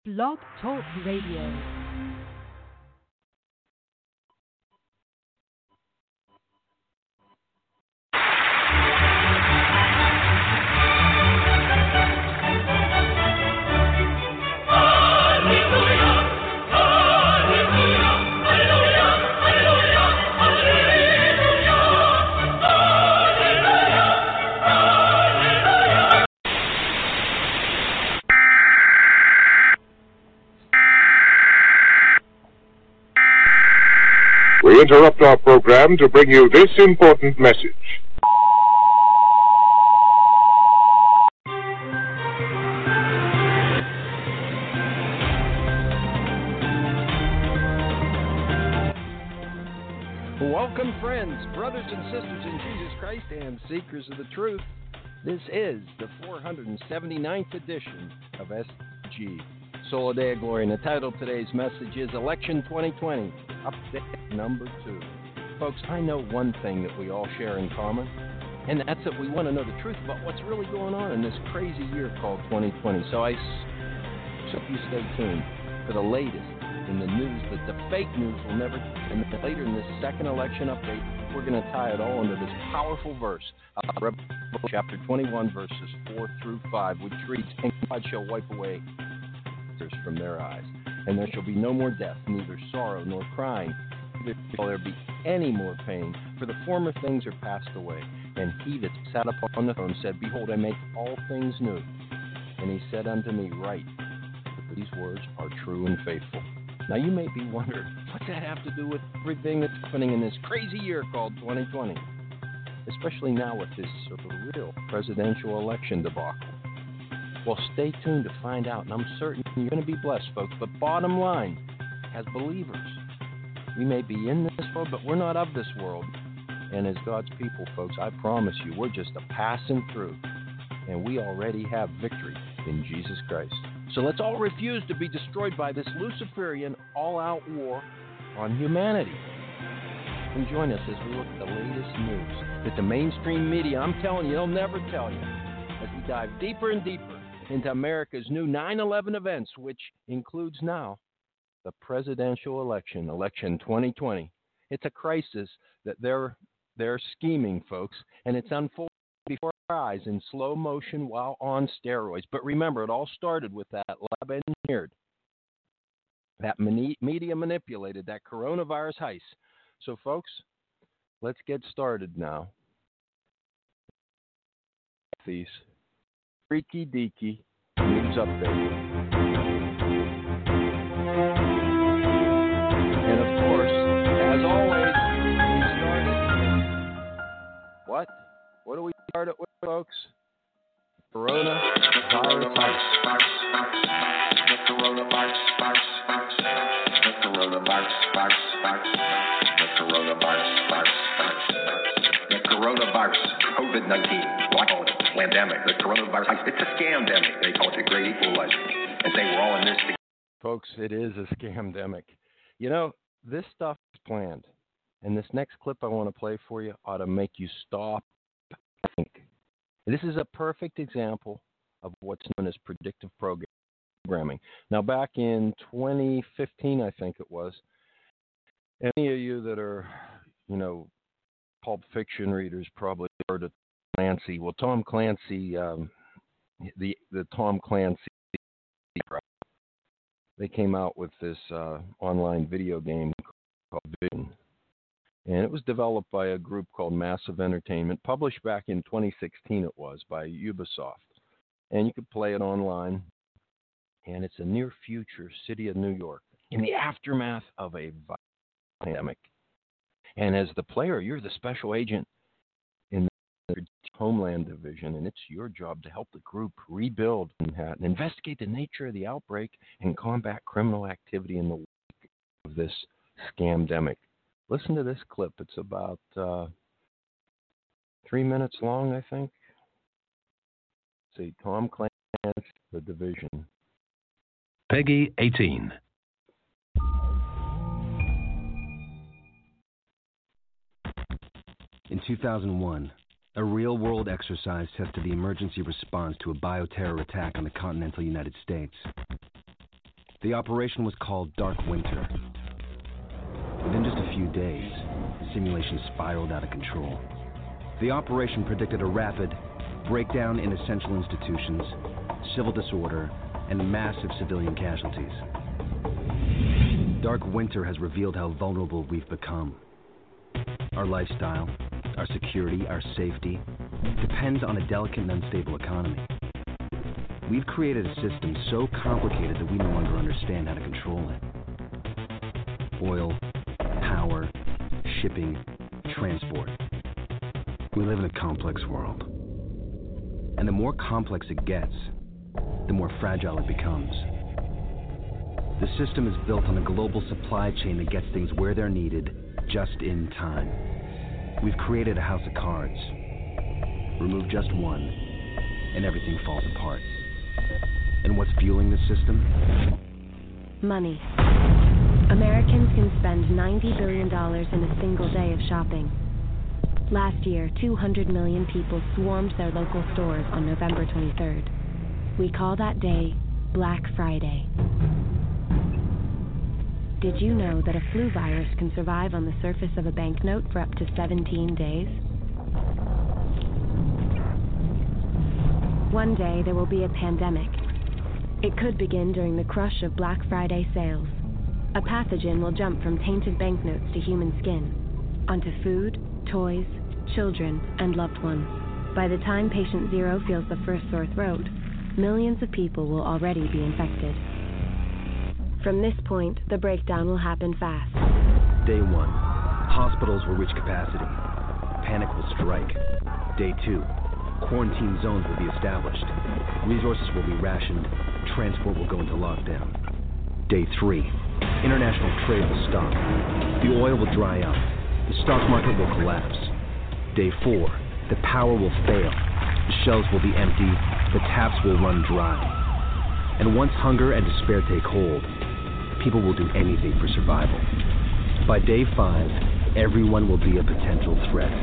Blog Talk Radio. We interrupt our program to bring you this important message. Welcome, friends, brothers and sisters in Jesus Christ, and seekers of the truth. This is the 479th edition of SG, Sola Deo Gloria, and the title of today's message is Election 2020, Update Number 2. Folks, I know one thing that we all share in common, and that's that we want to know the truth about what's really going on in this crazy year called 2020. So I hope you stay tuned for the latest in the news that the fake news will never. And then later in this second election update, we're going to tie it all into this powerful verse, Revelation chapter 21, verses 4 through 5, which reads, "And God shall wipe away tears from their eyes, and there shall be no more death, neither sorrow nor crying, neither shall there be any more pain, for the former things are passed away. And he that sat upon the throne said, Behold, I make all things new. And he said unto me, Write, for these words are true and faithful." Now you may be wondering, what's that have to do with everything that's happening in this crazy year called 2020? Especially now with this real presidential election debacle. Well, stay tuned to find out, and I'm certain you're going to be blessed, folks. But bottom line, as believers, we may be in this world, but we're not of this world. And as God's people, folks, I promise you, we're just a passing through, and we already have victory in Jesus Christ. So let's all refuse to be destroyed by this Luciferian all-out war on humanity. And join us as we look at the latest news that the mainstream media, I'm telling you, they'll never tell you, as we dive deeper and deeper into America's new 9/11 events, which includes now the presidential election, Election 2020. It's a crisis that they're scheming, folks, and it's unfolding before our eyes in slow motion while on steroids. But remember, it all started with that lab engineered, that media manipulated, that coronavirus heist. So, folks, let's get started now. These freaky deaky news update. And of course, as always, we started. What do we start it with, folks? Coronavirus heist. The coronavirus. COVID-19, I call it a pandemic. The coronavirus heist, it's a scam-demic. They call it the Great Equalizer. And they were all in this together. Folks, it is a scam-demic. You know, this stuff is planned. And this next clip I want to play for you ought to make you stop and think. This is a perfect example of what's known as predictive programming. Now, back in 2015, I think it was, any of you that are, Pulp Fiction readers probably heard of Clancy. Well, Tom Clancy, the Tom Clancy, they came out with this online video game called Vision. And it was developed by a group called Massive Entertainment, published back in 2016 it was, by Ubisoft. And you could play it online. And it's a near-future city of New York in the aftermath of a pandemic. And as the player, you're the special agent in the Homeland Division, and it's your job to help the group rebuild Manhattan, investigate the nature of the outbreak, and combat criminal activity in the wake of this scamdemic. Listen to this clip. It's about 3 minutes long, I think. See, Tom Clancy, The Division. Peggy 18. In 2001, a real-world exercise tested the emergency response to a bioterror attack on the continental United States. The operation was called Dark Winter. Within just a few days, the simulation spiraled out of control. The operation predicted a rapid breakdown in essential institutions, civil disorder, and massive civilian casualties. Dark Winter has revealed how vulnerable we've become. Our lifestyle, our security, our safety depends on a delicate and unstable economy. We've created a system so complicated that we no longer understand how to control it. Oil, power, shipping, transport. We live in a complex world. And the more complex it gets, the more fragile it becomes. The system is built on a global supply chain that gets things where they're needed, just in time. We've created a house of cards. Remove just one, and everything falls apart. And what's fueling the system? Money. Americans can spend $90 billion in a single day of shopping. Last year, 200 million people swarmed their local stores on November 23rd. We call that day Black Friday. Did you know that a flu virus can survive on the surface of a banknote for up to 17 days? One day there will be a pandemic. It could begin during the crush of Black Friday sales. A pathogen will jump from tainted banknotes to human skin, onto food, toys, children, and loved ones. By the time patient zero feels the first sore throat, millions of people will already be infected. From this point, the breakdown will happen fast. Day 1, hospitals will reach capacity. Panic will strike. Day 2, quarantine zones will be established. Resources will be rationed. Transport will go into lockdown. Day 3, international trade will stop. The oil will dry up. The stock market will collapse. Day 4, the power will fail. The shelves will be empty. The taps will run dry. And once hunger and despair take hold, people will do anything for survival. By day 5, everyone will be a potential threat.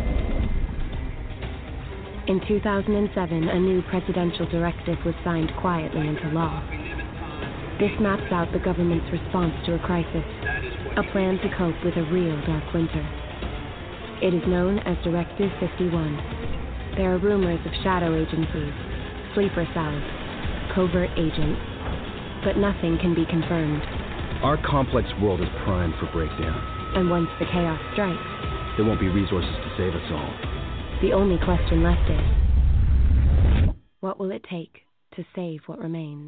In 2007, a new presidential directive was signed quietly into law. This maps out the government's response to a crisis, a plan to cope with a real dark winter. It is known as Directive 51. There are rumors of shadow agencies, sleeper cells, covert agents, but nothing can be confirmed. Our complex world is primed for breakdown. And once the chaos strikes, there won't be resources to save us all. The only question left is, what will it take to save what remains?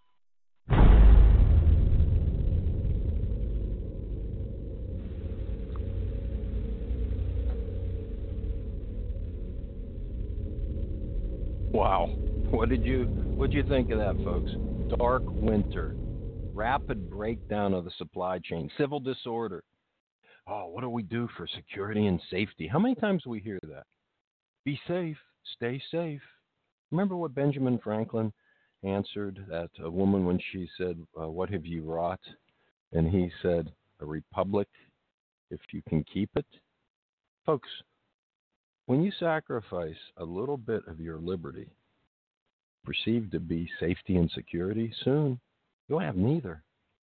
Wow. What'd you think of that, folks? Dark winter, rapid breakdown of the supply chain, civil disorder. Oh, what do we do for security and safety? How many times do we hear that? Be safe, stay safe. Remember what Benjamin Franklin answered that a woman when she said, what have you wrought? And he said, a republic, if you can keep it. Folks, when you sacrifice a little bit of your liberty, perceived to be safety and security, soon you'll have neither.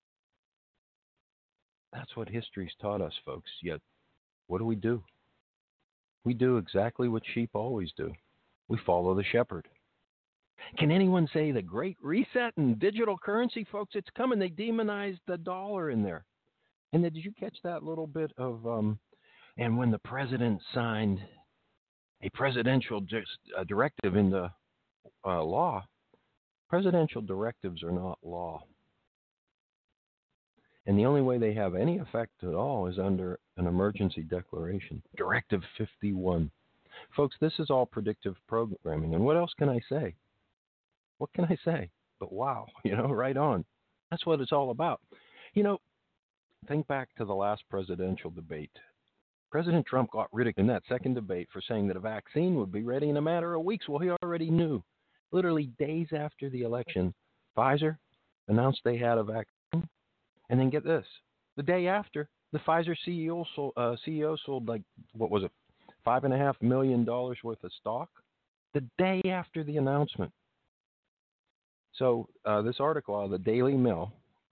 That's what history's taught us, folks. Yet, what do? We do exactly what sheep always do. We follow the shepherd. Can anyone say the Great Reset and digital currency, folks? It's coming. They demonized the dollar in there. And then, did you catch that little bit of, and when the president signed a presidential directive in the law, presidential directives are not law. And the only way they have any effect at all is under an emergency declaration, Directive 51. Folks, this is all predictive programming. And what else can I say? What can I say? But wow, right on. That's what it's all about. Think back to the last presidential debate. President Trump got ridiculed in that second debate for saying that a vaccine would be ready in a matter of weeks. Well, he already knew. Literally days after the election, Pfizer announced they had a vaccine. And then get this. The day after, the Pfizer CEO sold $5.5 million worth of stock. The day after the announcement. So this article out of the Daily Mail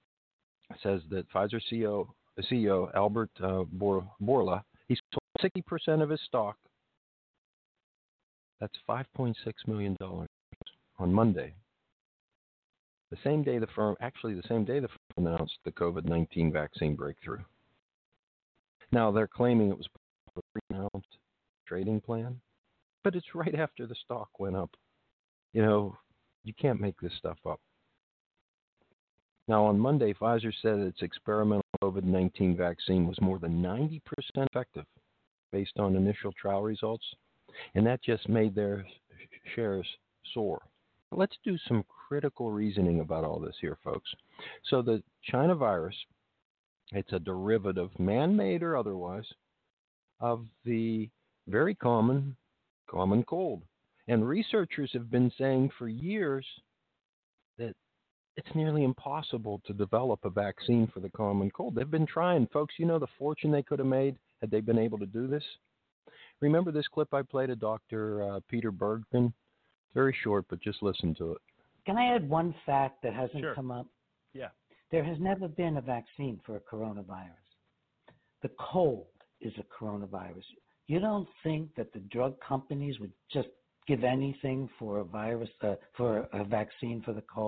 says that Pfizer CEO Albert Bourla, he sold 60% of his stock. That's $5.6 million on Monday. The same day the firm announced the COVID-19 vaccine breakthrough. Now they're claiming it was a pre-announced trading plan, but it's right after the stock went up. You can't make this stuff up. Now on Monday, Pfizer said its experimental COVID-19 vaccine was more than 90% effective based on initial trial results, and that just made their shares soar. But let's do some critical reasoning about all this here, folks. So the China virus, it's a derivative, man-made or otherwise, of the very common cold. And researchers have been saying for years that it's nearly impossible to develop a vaccine for the common cold. They've been trying, folks. You know the fortune they could have made had they been able to do this? Remember this clip I played of Dr. Peter Bergman? Very short, but just listen to it. Can I add one fact that hasn't Sure. come up? Yeah. There has never been a vaccine for a coronavirus. The cold is a coronavirus. You don't think that the drug companies would just give anything for a virus, for a vaccine for the cold?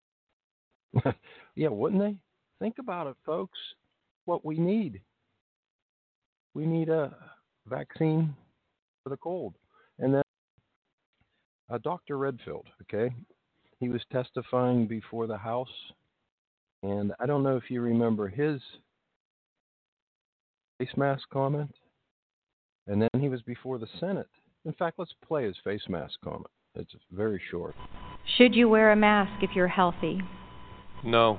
Yeah, wouldn't they? Think about it, folks. What we need. We need a vaccine for the cold. And then Dr. Redfield, okay, he was testifying before the House, and I don't know if you remember his face mask comment, and then he was before the Senate. In fact, let's play his face mask comment. It's very short. Should you wear a mask if you're healthy? No.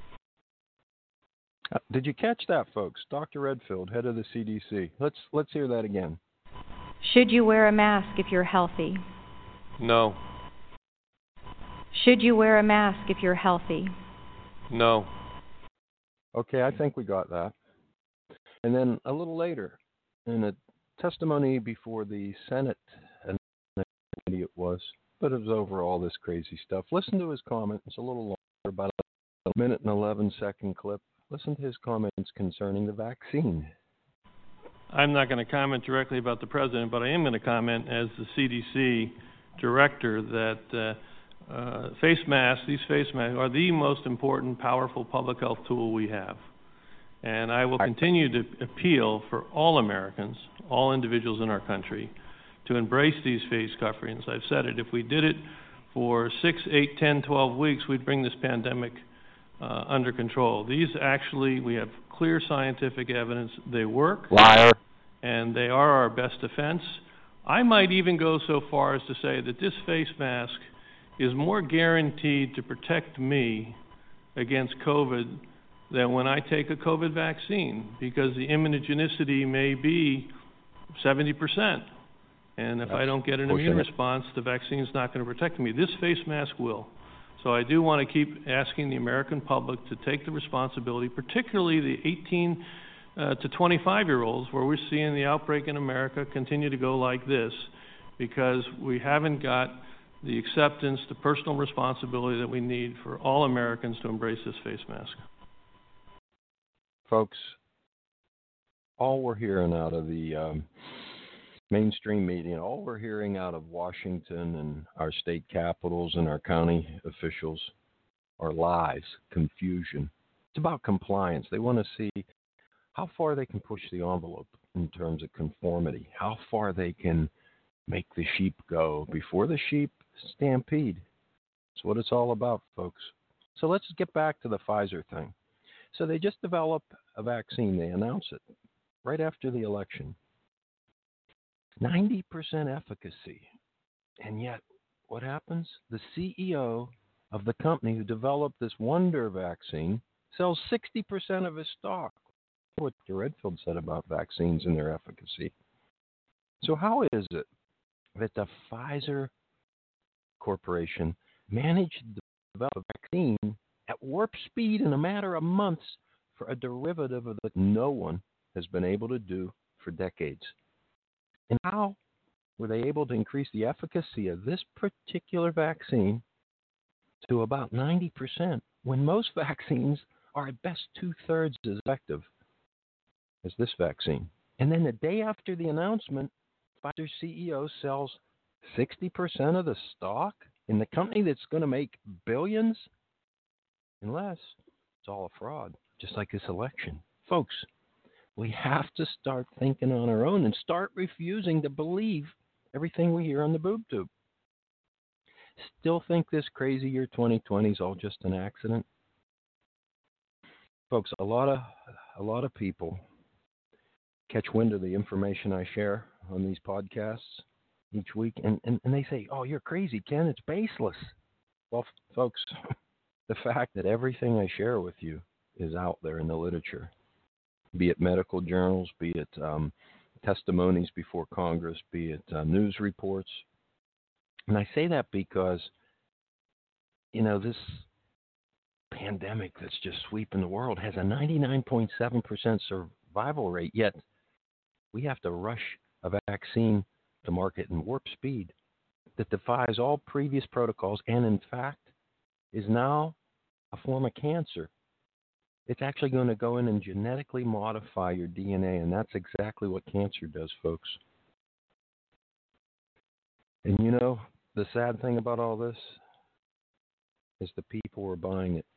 Did you catch that, folks? Dr. Redfield, head of the CDC. Let's hear that again. Should you wear a mask if you're healthy? No. Should you wear a mask if you're healthy? No. Okay, I think we got that. And then a little later, in a testimony before the Senate, and it was, but it was over all this crazy stuff. Listen to his comment. It's a little longer, about a minute and 11-second clip. Listen to his comments concerning the vaccine. I'm not going to comment directly about the president, but I am going to comment as the CDC director that these face masks are the most important, powerful public health tool we have. And I will continue to appeal for all Americans, all individuals in our country, to embrace these face coverings. I've said it, if we did it for 6, 8, 10, 12 weeks, we'd bring this pandemic under control. These actually, we have clear scientific evidence they work. Liar. And they are our best defense. I might even go so far as to say that this face mask is more guaranteed to protect me against COVID than when I take a COVID vaccine, because the immunogenicity may be 70%. And if I don't get an immune response, the vaccine is not going to protect me. This face mask will. So I do want to keep asking the American public to take the responsibility, particularly the 18 to 25-year-olds, where we're seeing the outbreak in America continue to go like this, because we haven't got the acceptance, the personal responsibility that we need for all Americans to embrace this face mask. Folks, all we're hearing out of the mainstream media, all we're hearing out of Washington and our state capitals and our county officials are lies, confusion. It's about compliance. They want to see how far they can push the envelope in terms of conformity, how far they can make the sheep go before the sheep stampede. That's what it's all about, folks. So let's get back to the Pfizer thing. So they just develop a vaccine. They announce it right after the election. 90% efficacy. And yet, what happens? The CEO of the company who developed this wonder vaccine sells 60% of his stock. What Redfield said about vaccines and their efficacy. So how is it that the Pfizer Corporation managed to develop a vaccine at warp speed in a matter of months for a derivative of that no one has been able to do for decades? And how were they able to increase the efficacy of this particular vaccine to about 90% when most vaccines are at best 2/3 as effective as this vaccine. And then the day after the announcement, Pfizer's CEO sells 60% of the stock in the company that's going to make billions, unless it's all a fraud, just like this election. Folks, we have to start thinking on our own and start refusing to believe everything we hear on the boob tube. Still think this crazy year 2020 is all just an accident? Folks, a lot of people catch wind of the information I share on these podcasts each week, and they say, oh, you're crazy, Ken, it's baseless. Well, folks, the fact that everything I share with you is out there in the literature, be it medical journals, be it testimonies before Congress, be it news reports. And I say that because, this pandemic that's just sweeping the world has a 99.7% survival rate, yet we have to rush a vaccine to market in warp speed that defies all previous protocols and, in fact, is now a form of cancer. It's actually going to go in and genetically modify your DNA, and that's exactly what cancer does, folks. And the sad thing about all this is the people who are buying it.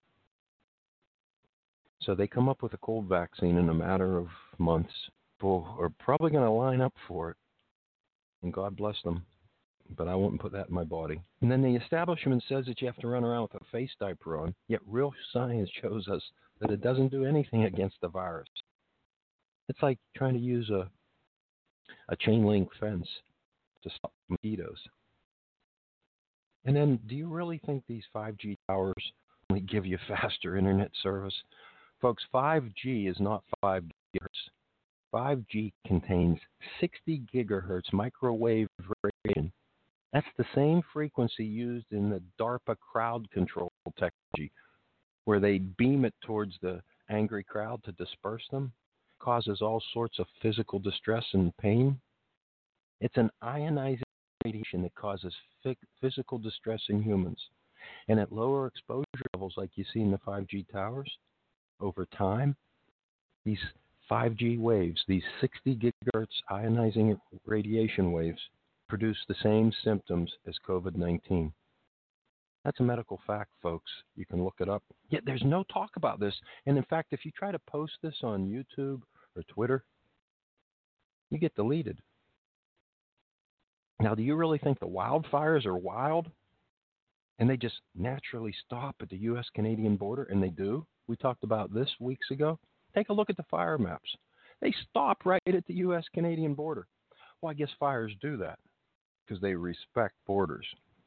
So they come up with a cold vaccine in a matter of months. People are probably going to line up for it, and God bless them, but I wouldn't put that in my body. And then the establishment says that you have to run around with a face diaper on, yet real science shows us that it doesn't do anything against the virus. It's like trying to use a chain link fence to stop mosquitoes. And then, do you really think these 5G towers only give you faster internet service? Folks, 5G is not 5 gigahertz. 5G contains 60 gigahertz microwave radiation. That's the same frequency used in the DARPA crowd control technology, where they beam it towards the angry crowd to disperse them. It causes all sorts of physical distress and pain. It's an ionizing radiation that causes physical distress in humans. And at lower exposure levels, like you see in the 5G towers, over time, these 5G waves, these 60 gigahertz ionizing radiation waves, produce the same symptoms as COVID-19. That's a medical fact, folks. You can look it up. Yet there's no talk about this. And in fact, if you try to post this on YouTube or Twitter, you get deleted. Now, do you really think the wildfires are wild and they just naturally stop at the U.S.-Canadian border? And they do. We talked about this weeks ago. Take a look at the fire maps. They stop right at the U.S.-Canadian border. Well, I guess fires do that because they respect borders.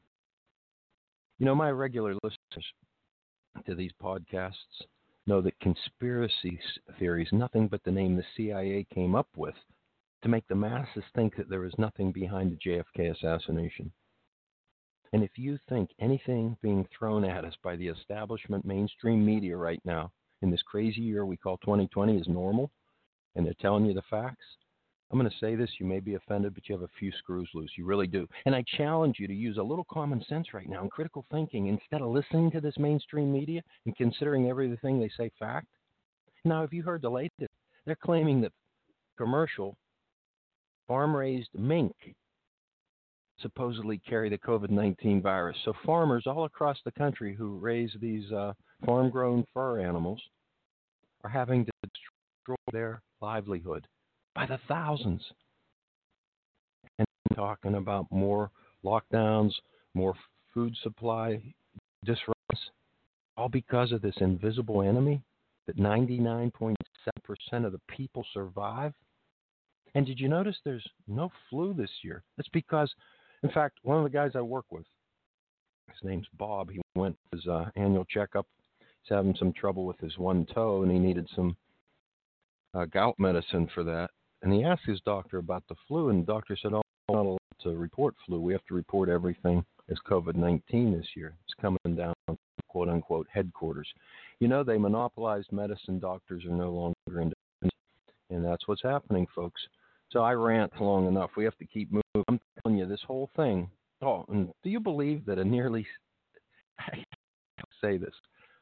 My regular listeners to these podcasts know that conspiracy theory is nothing but the name the CIA came up with to make the masses think that there is nothing behind the JFK assassination. And if you think anything being thrown at us by the establishment mainstream media right now in this crazy year we call 2020 is normal, and they're telling you the facts, I'm going to say this, you may be offended, but you have a few screws loose. You really do. And I challenge you to use a little common sense right now and critical thinking instead of listening to this mainstream media and considering everything they say fact. Now, have you heard the latest? They're claiming that commercial farm-raised mink supposedly carry the COVID-19 virus. So farmers all across the country who raise these farm-grown fur animals are having to destroy their livelihood by the thousands. And talking about more lockdowns, more food supply disruptions, all because of this invisible enemy that 99.7% of the people survive. And did you notice there's no flu this year? That's because, in fact, one of the guys I work with, his name's Bob, he went for his annual checkup. He's having some trouble with his one toe, and he needed some gout medicine for that. And he asked his doctor about the flu, and the doctor said, oh, we're not allowed to report flu. We have to report everything as COVID-19 this year. It's coming down, quote-unquote, headquarters. They monopolized medicine. Doctors are no longer independent, and that's what's happening, folks. So I rant long enough. We have to keep moving. I'm telling you, this whole thing. Oh, and do you believe that I say this,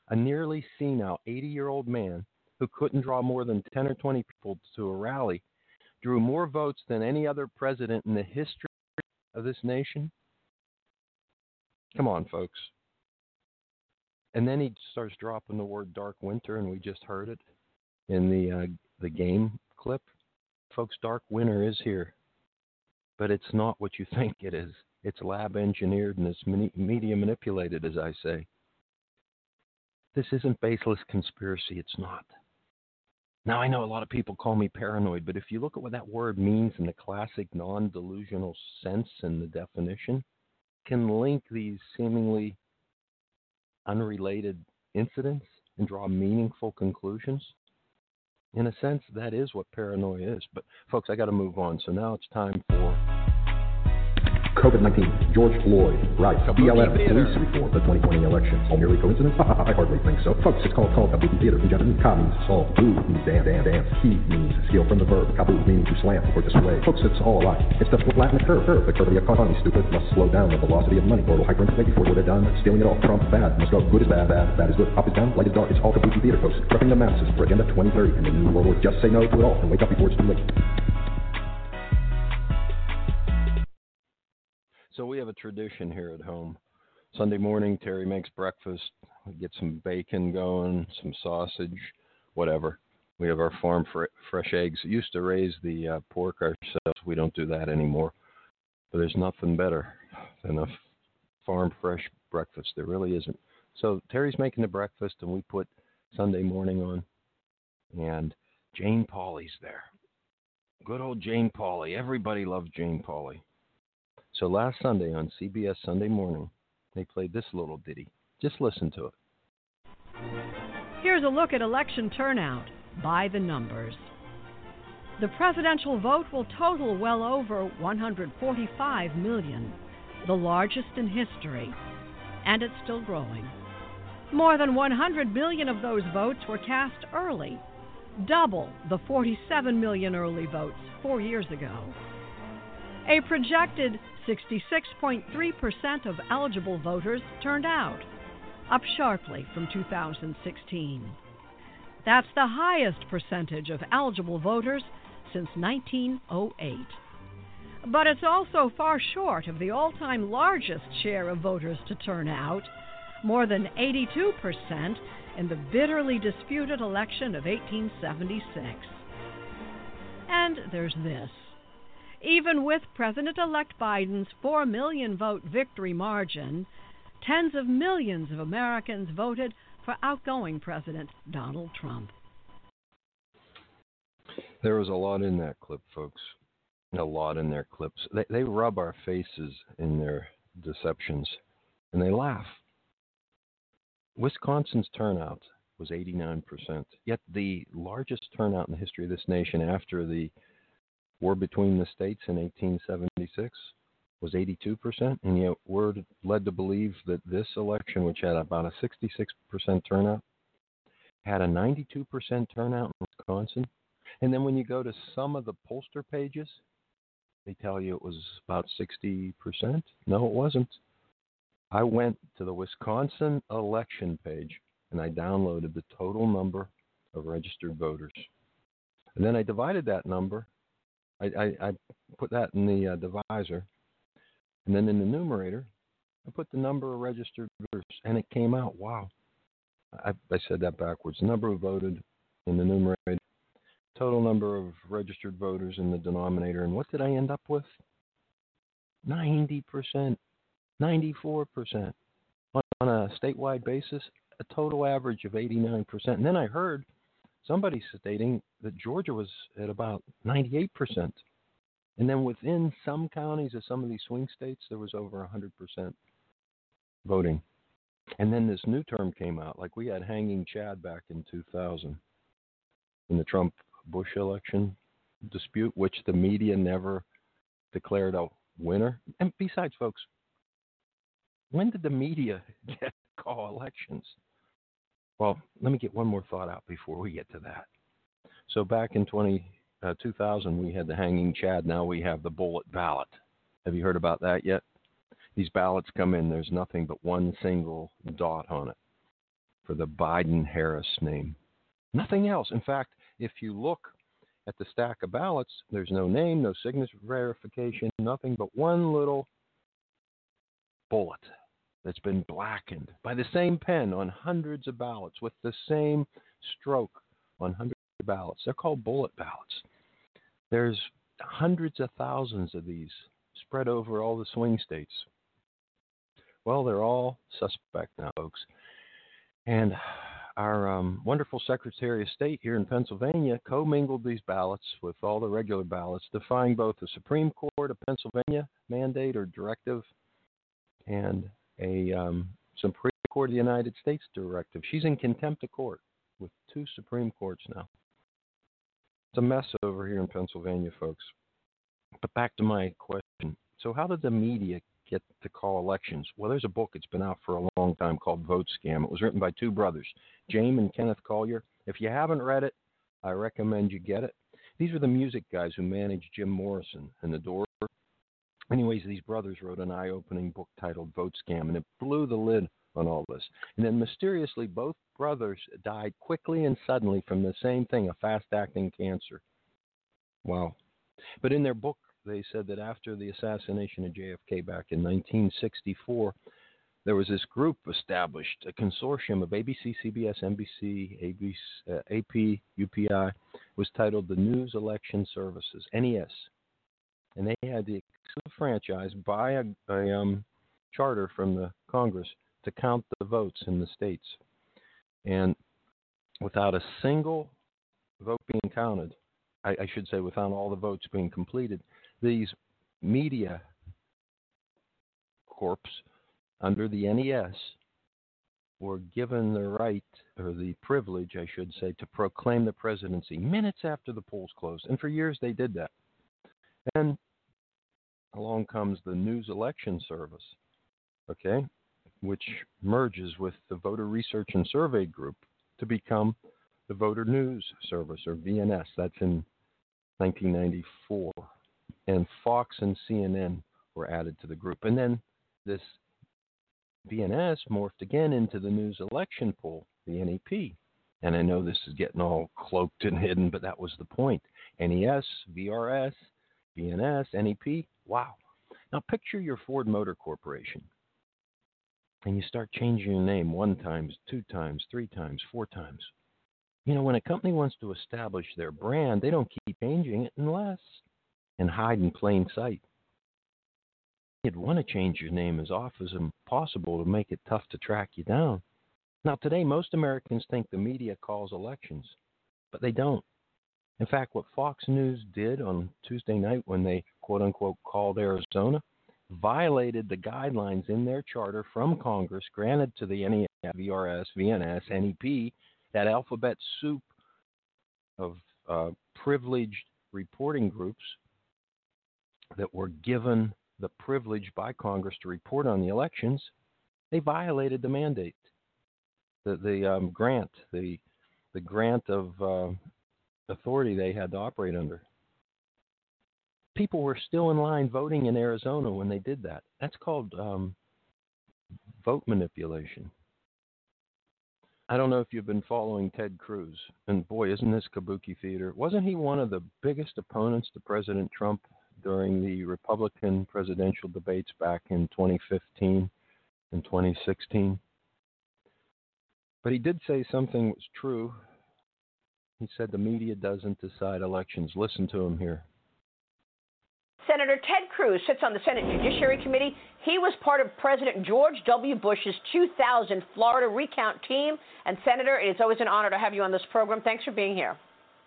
a nearly senile 80-year-old man who couldn't draw more than 10 or 20 people to a rally drew more votes than any other president in the history of this nation? Come on, folks. And then he starts dropping the word dark winter, and we just heard it in the game clip. Folks, dark winter is here, but it's not what you think it is. It's lab engineered and it's media manipulated, as I say. This isn't baseless conspiracy. It's not. Now, I know a lot of people call me paranoid, but if you look at what that word means in the classic non-delusional sense and the definition, can link these seemingly unrelated incidents and draw meaningful conclusions. In a sense, that is what paranoia is. But, folks, I got to move on. So now it's time for COVID-19, George Floyd, right, BLM, police report, the 2020 election. All merely coincidence? I hardly think so. Folks, it's called Kabuki Theater from Japanese. Ka means solve, bu means dance. Ki means steal from the verb, kabu meaning to slam or display. Folks, it's all a lie. It's the Latin curve. The curve of the economy, stupid, must slow down the velocity of money. Mortal hyperinflate before it would have done. Stealing it all. Trump, bad, must go. Good is bad, bad is good. Up is down, light is dark. It's all Kabuki Theater, folks. Prepping the masses for Agenda 2030 and the New World Order. Just say no to it all and wake up before it's too late. So we have a tradition here at home. Sunday morning, Terry makes breakfast. We get some bacon going, some sausage, whatever. We have our farm fresh eggs. We used to raise the pork ourselves. We don't do that anymore. But there's nothing better than a farm fresh breakfast. There really isn't. So Terry's making the breakfast, and we put Sunday morning on. And Jane Pauley's there. Good old Jane Pauley. Everybody loves Jane Pauley. So last Sunday on CBS Sunday Morning, they played this little ditty. Just listen to it. Here's a look at election turnout by the numbers. The presidential vote will total well over 145 million, the largest in history, and it's still growing. More than 100 million of those votes were cast early, double the 47 million early votes 4 years ago. A projected 66.3% of eligible voters turned out, up sharply from 2016. That's the highest percentage of eligible voters since 1908. But it's also far short of the all-time largest share of voters to turn out, more than 82% in the bitterly disputed election of 1876. And there's this. Even with President-elect Biden's 4 million vote victory margin, tens of millions of Americans voted for outgoing President Donald Trump. There was a lot in that clip, folks. A lot in their clips. They rub our faces in their deceptions, and they laugh. Wisconsin's turnout was 89%, yet the largest turnout in the history of this nation after the war between the states in 1876 was 82%, and yet we're led to believe that this election, which had about a 66% turnout, had a 92% turnout in Wisconsin. And then when you go to some of the pollster pages, they tell you it was about 60%. No, it wasn't. I went to the Wisconsin election page, and I downloaded the total number of registered voters. And then I divided that number. I put that in the divisor, and then in the numerator, I put the number of registered voters, and it came out. Wow. I said that backwards. Number of voted in the numerator, total number of registered voters in the denominator, and what did I end up with? 90%, 94%. On a statewide basis, a total average of 89%. And then I heard somebody stating that Georgia was at about 98%. And then within some counties of some of these swing states, there was over 100% voting. And then this new term came out, like we had hanging Chad back in 2000 in the Trump-Bush election dispute, which the media never declared a winner. And besides, folks, when did the media get to call elections? Well, let me get one more thought out before we get to that. So back in 2000, we had the hanging Chad. Now we have the bullet ballot. Have you heard about that yet? These ballots come in. There's nothing but one single dot on it. for the Biden-Harris name. Nothing else. In fact, if you look at the stack of ballots, there's no name, no signature verification, nothing but one little bullet that's been blackened by the same pen on hundreds of ballots with the same stroke on hundreds of ballots. They're called bullet ballots. There's hundreds of thousands of these spread over all the swing states. Well, they're all suspect now, folks. And our wonderful Secretary of State here in Pennsylvania commingled these ballots with all the regular ballots, defying both the Supreme Court of Pennsylvania mandate or directive and a Supreme Court of the United States directive. She's in contempt of court with 2 Supreme Courts now. It's a mess over here in Pennsylvania, folks. But back to my question. So how did the media get to call elections? Well, there's a book that's been out for a long time called Vote Scam. It was written by 2 brothers, James and Kenneth Collier. If you haven't read it, I recommend you get it. These were the music guys who managed Jim Morrison and The Doors. Anyways, these brothers wrote an eye-opening book titled Vote Scam, and it blew the lid on all this. And then mysteriously, both brothers died quickly and suddenly from the same thing, a fast-acting cancer. Wow. But in their book, they said that after the assassination of JFK back in 1964, there was this group established, a consortium of ABC, CBS, NBC, AP, UPI, was titled the News Election Services, NES. And they had the exclusive franchise by a charter from the Congress to count the votes in the states. And without a single vote being counted, I should say without all the votes being completed, these media corps under the NES were given the right, or the privilege, I should say, to proclaim the presidency minutes after the polls closed. And for years they did that. And along comes the News Election Service, okay, which merges with the Voter Research and Survey Group to become the Voter News Service, or VNS. That's in 1994. And Fox and CNN were added to the group. And then this VNS morphed again into the News Election Poll, the NEP. And I know this is getting all cloaked and hidden, but that was the point. NES, VRS, VNS, NEP. Wow. Now picture your Ford Motor Corporation. And you start changing your name 1 time, 2 times, 3 times, 4 times. You know, when a company wants to establish their brand, they don't keep changing it unless and hide in plain sight. You'd want to change your name as often as possible to make it tough to track you down. Now, today, most Americans think the media calls elections, but they don't. In fact, what Fox News did on Tuesday night when they, quote-unquote, called Arizona, violated the guidelines in their charter from Congress granted to the NES, VRS, VNS, NEP, that alphabet soup of privileged reporting groups that were given the privilege by Congress to report on the elections. They violated the mandate, the grant of authority they had to operate under. People were still in line voting in Arizona when they did that. That's called vote manipulation. I don't know if you've been following Ted Cruz, and boy, isn't this kabuki theater. Wasn't he one of the biggest opponents to President Trump during the Republican presidential debates back in 2015 and 2016? But he did say something that was true. He said the media doesn't decide elections. Listen to him here. Senator Ted Cruz sits on the Senate Judiciary Committee. He was part of President George W. Bush's 2000 Florida recount team. And Senator, it's always an honor to have you on this program. Thanks for being here.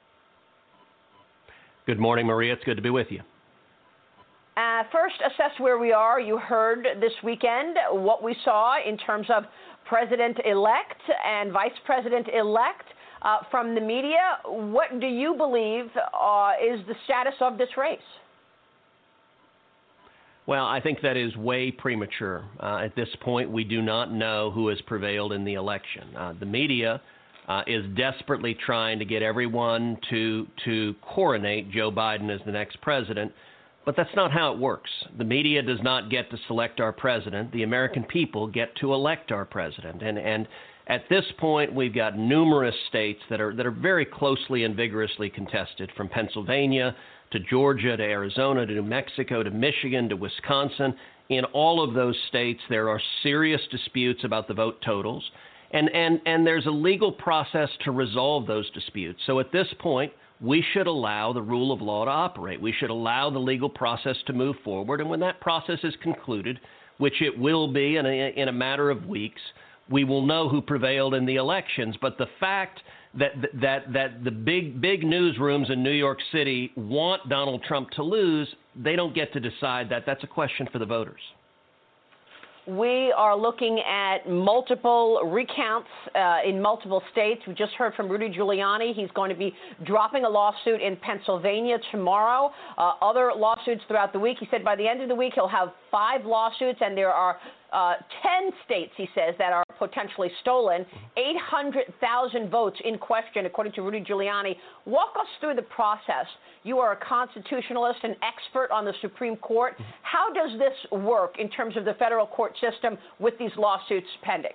Good morning, Maria. It's good to be with you. First, assess where we are. You heard this weekend what we saw in terms of President-elect and Vice President-elect from the media. What do you believe is the status of this race? Well, I think that is way premature. At this point, we do not know who has prevailed in the election. The media is desperately trying to get everyone to coronate Joe Biden as the next president, but that's not how it works. The media does not get to select our president. The American people get to elect our president. And At this point, we've got numerous states that are very closely and vigorously contested, from Pennsylvania to Georgia to Arizona to New Mexico to Michigan to Wisconsin. In all of those states, there are serious disputes about the vote totals, and there's a legal process to resolve those disputes. So at this point, we should allow the rule of law to operate. We should allow the legal process to move forward, and when that process is concluded, which it will be in a matter of weeks, we will know who prevailed in the elections. But the fact that the big newsrooms in New York City want Donald Trump to lose, they don't get to decide that. That's a question for the voters. We are looking at multiple recounts in multiple states. We just heard from Rudy Giuliani. He's going to be dropping a lawsuit in Pennsylvania tomorrow. Other lawsuits throughout the week. He said by the end of the week he'll have 5 lawsuits, and there are 10 states, he says, that are potentially stolen. 800,000 votes in question, according to Rudy Giuliani. Walk us through the process. You are a constitutionalist, an expert on the Supreme Court. How does this work in terms of the federal court system with these lawsuits pending?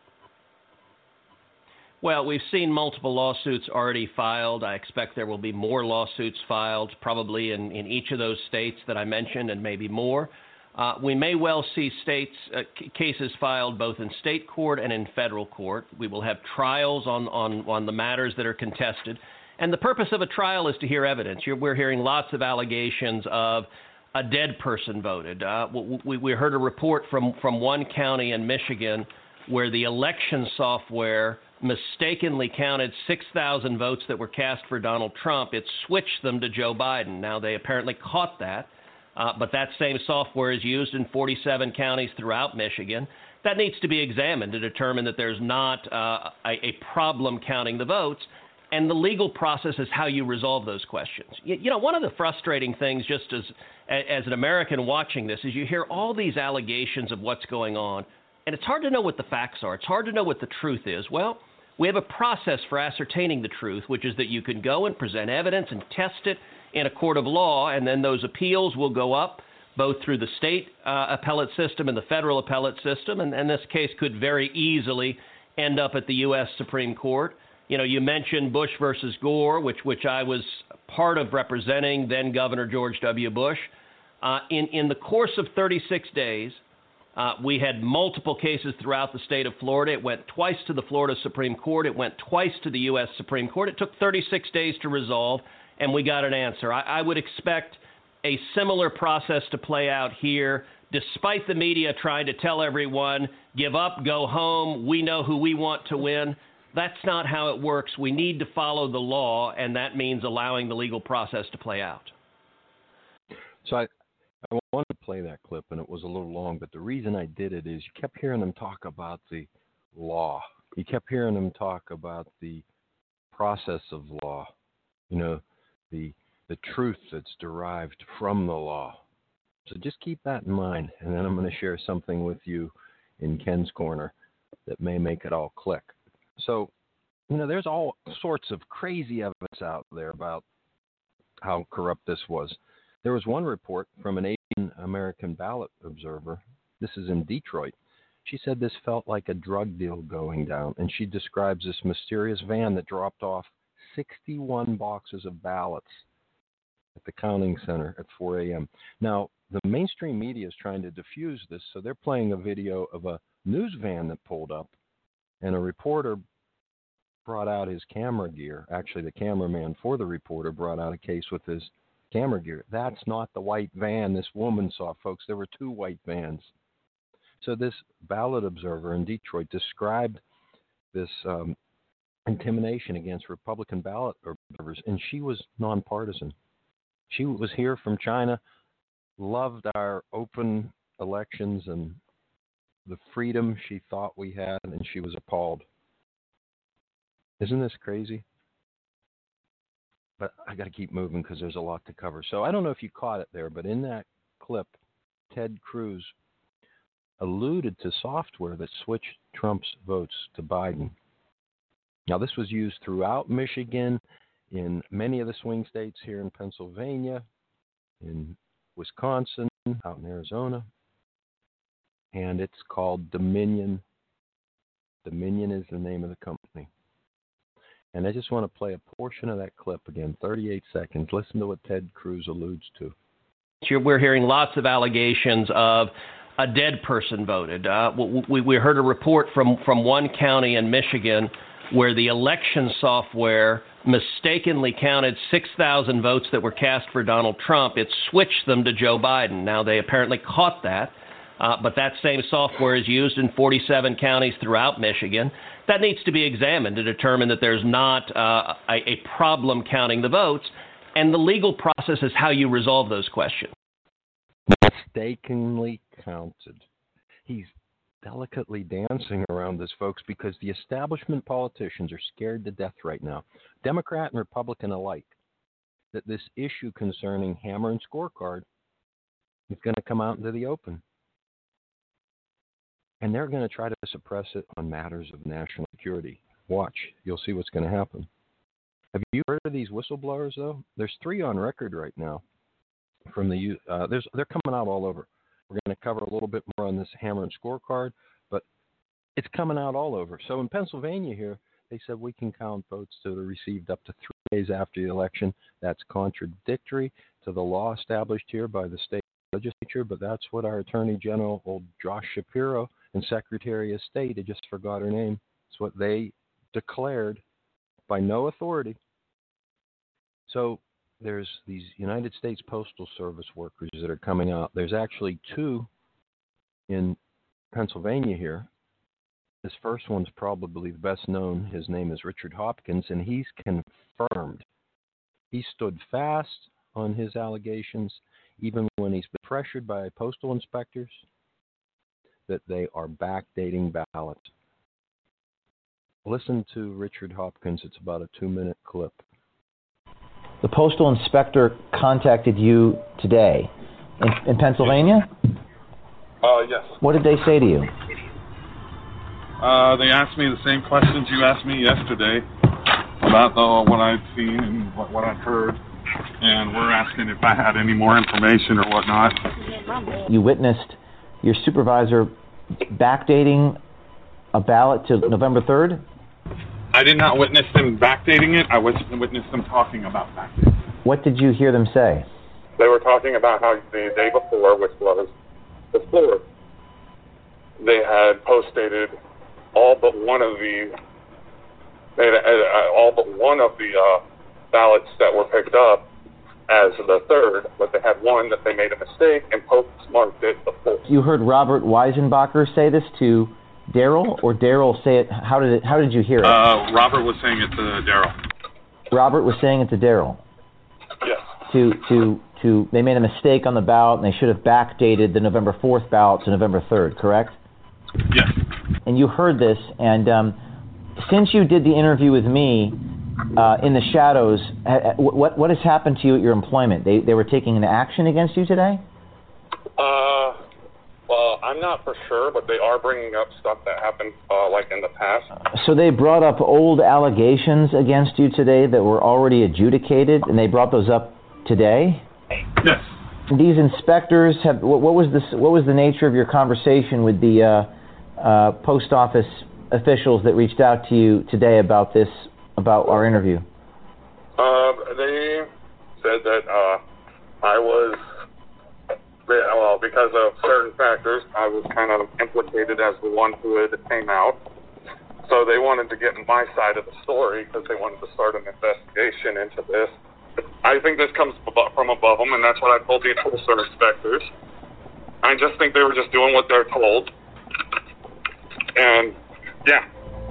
Well, we've seen multiple lawsuits already filed. I expect there will be more lawsuits filed, probably in each of those states that I mentioned, and maybe more. We may well see cases filed both in state court and in federal court. We will have trials on the matters that are contested. And the purpose of a trial is to hear evidence. We're hearing lots of allegations of a dead person voted. We heard a report from one county in Michigan where the election software mistakenly counted 6,000 votes that were cast for Donald Trump. It switched them to Joe Biden. Now, they apparently caught that. But that same software is used in 47 counties throughout Michigan. That needs to be examined to determine that there's not a problem counting the votes. And the legal process is how you resolve those questions. You know, one of the frustrating things, just as an American watching this, is you hear all these allegations of what's going on, and it's hard to know what the facts are. It's hard to know what the truth is. Well, we have a process for ascertaining the truth, which is that you can go and present evidence and test it in a court of law, and then those appeals will go up both through the state appellate system and the federal appellate system, and this case could very easily end up at the U.S. Supreme Court. You know, you mentioned Bush versus Gore, which I was part of representing then Governor George W. Bush. In the course of 36 days, we had multiple cases throughout the state of Florida. It went twice to the Florida Supreme Court. It went twice to the U.S. Supreme Court. It took 36 days to resolve, and we got an answer. I would expect a similar process to play out here, despite the media trying to tell everyone, give up, go home, we know who we want to win. That's not how it works. We need to follow the law, and that means allowing the legal process to play out. So I wanted to play that clip, and it was a little long, but the reason I did it is you kept hearing them talk about the law. You kept hearing them talk about the process of law, you know, the truth that's derived from the law. So just keep that in mind, and then I'm going to share something with you in Ken's Corner that may make it all click. So, you know, there's all sorts of crazy evidence out there about how corrupt this was. There was one report from an Asian American ballot observer. This is in Detroit. She said this felt like a drug deal going down, and she describes this mysterious van that dropped off 61 boxes of ballots at the counting center at 4 a.m. Now, the mainstream media is trying to diffuse this, so they're playing a video of a news van that pulled up, and a reporter brought out his camera gear. Actually, the cameraman for the reporter brought out a case with his camera gear. That's not the white van this woman saw, folks. There were 2 white vans. So this ballot observer in Detroit described this intimidation against Republican ballot observers, and she was nonpartisan. She was here from China, loved our open elections and the freedom she thought we had, and she was appalled. Isn't this crazy? But I got to keep moving because there's a lot to cover. So I don't know if you caught it there, but in that clip, Ted Cruz alluded to software that switched Trump's votes to Biden. Now, this was used throughout Michigan, in many of the swing states here in Pennsylvania, in Wisconsin, out in Arizona, and it's called Dominion Dominion is the name of the company. And I just want to play a portion of that clip again, 38 seconds. Listen to what Ted Cruz alludes to. We're hearing lots of allegations of a dead person voted. We heard a report from one county in Michigan where the election software mistakenly counted 6,000 votes that were cast for Donald Trump. It switched them to Joe Biden. Now, they apparently caught that, but that same software is used in 47 counties throughout Michigan. That needs to be examined to determine that there's not a problem counting the votes, and the legal process is how you resolve those questions. Mistakenly counted. He's delicately dancing around this, folks, because the establishment politicians are scared to death right now, Democrat and Republican alike, that this issue concerning hammer and scorecard is going to come out into the open. And they're going to try to suppress it on matters of national security. Watch. You'll see what's going to happen. Have you heard of these whistleblowers, though? There's 3 on record right now. From the they're coming out all over. We're going to cover a little bit more on this hammer and scorecard, but it's coming out all over. So in Pennsylvania here, they said we can count votes that are received up to 3 days after the election. That's contradictory to the law established here by the state legislature, but that's what our Attorney General, old Josh Shapiro, and Secretary of State, I just forgot her name, it's what they declared by no authority. So there's these United States Postal Service workers that are coming out. There's actually 2 in Pennsylvania here. This first one's probably the best known. His name is Richard Hopkins, and he's confirmed. He stood fast on his allegations, even when he's been pressured by postal inspectors, that they are backdating ballots. Listen to Richard Hopkins. It's about a 2-minute clip. The postal inspector contacted you today in Pennsylvania? Yes. What did they say to you? They asked me the same questions you asked me yesterday about what I'd seen and what I'd heard, and we're asking if I had any more information or whatnot. You witnessed your supervisor backdating a ballot to November 3rd? I did not witness them backdating it. I witnessed them talking about backdating. What did you hear them say? They were talking about how the day before, which was the 4th, they had postdated all but one of the ballots that were picked up as the 3rd, but they had one that they made a mistake and postmarked it the 4th. You heard Robert Weisenbacher say this to Daryl, or Daryl say it? How did you hear it? Robert was saying it to Daryl. Robert was saying it to Daryl. Yes. They made a mistake on the ballot, and they should have backdated the November 4th ballot to November 3rd, correct? Yes. And you heard this, and since you did the interview with me in the shadows, what has happened to you at your employment? They were taking an action against you today? Well, I'm not for sure, but they are bringing up stuff that happened like in the past. So they brought up old allegations against you today that were already adjudicated, and they brought those up today? Yes. These inspectors have. What was the nature of your conversation with the post office officials that reached out to you today about our interview? They said that I was. Well, because of certain factors, I was kind of implicated as the one who had came out. So they wanted to get my side of the story because they wanted to start an investigation into this. I think this comes from above them, and that's what I told the postal inspectors. I just think they were just doing what they're told. And, yeah.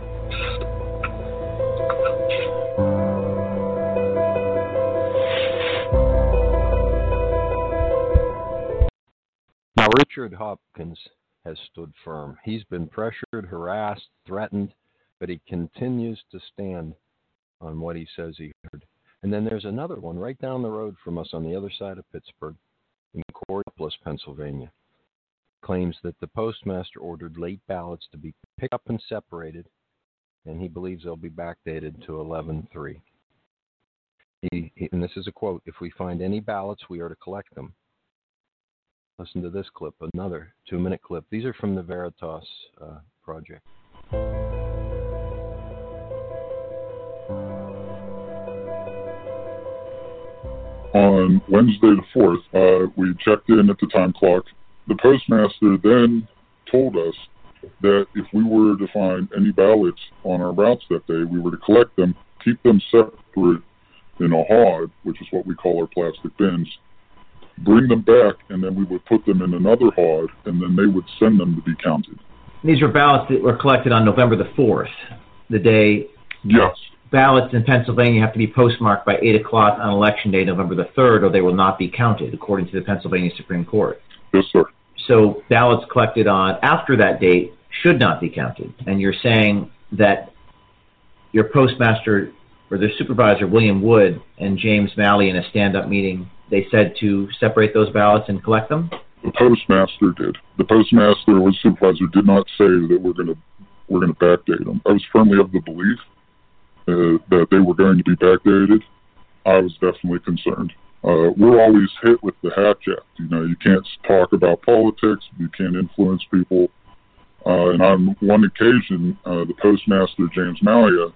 Now, Richard Hopkins has stood firm. He's been pressured, harassed, threatened, but he continues to stand on what he says he heard. And then there's another one right down the road from us on the other side of Pittsburgh in Coriopolis, Pennsylvania. Claims that the postmaster ordered late ballots to be picked up and separated, and he believes they'll be backdated to 11/3. And this is a quote, "If we find any ballots, we are to collect them." Listen to this clip, another 2-minute clip. These are from the Veritas Project. on Wednesday the 4th, we checked in at the time clock. The postmaster then told us that if we were to find any ballots on our routes that day, we were to collect them, keep them separate in a hod, which is what we call our plastic bins, bring them back, and then we would put them in another hod, and then they would send them to be counted. These were ballots that were collected on November the 4th, the day. Yes. Ballots in Pennsylvania have to be postmarked by 8 o'clock on Election Day, November the 3rd, or they will not be counted, according to the Pennsylvania Supreme Court. Yes, sir. So ballots collected on after that date should not be counted. And you're saying that your postmaster or their supervisor, William Wood, and James Malley in a stand-up meeting, they said to separate those ballots and collect them? The postmaster did. The postmaster or supervisor did not say that we're going to backdate them. I was firmly of the belief that they were going to be backdated. I was definitely concerned. We're always hit with the Hatch Act. You know, you can't talk about politics. You can't influence people. And on one occasion, the postmaster, James Malley,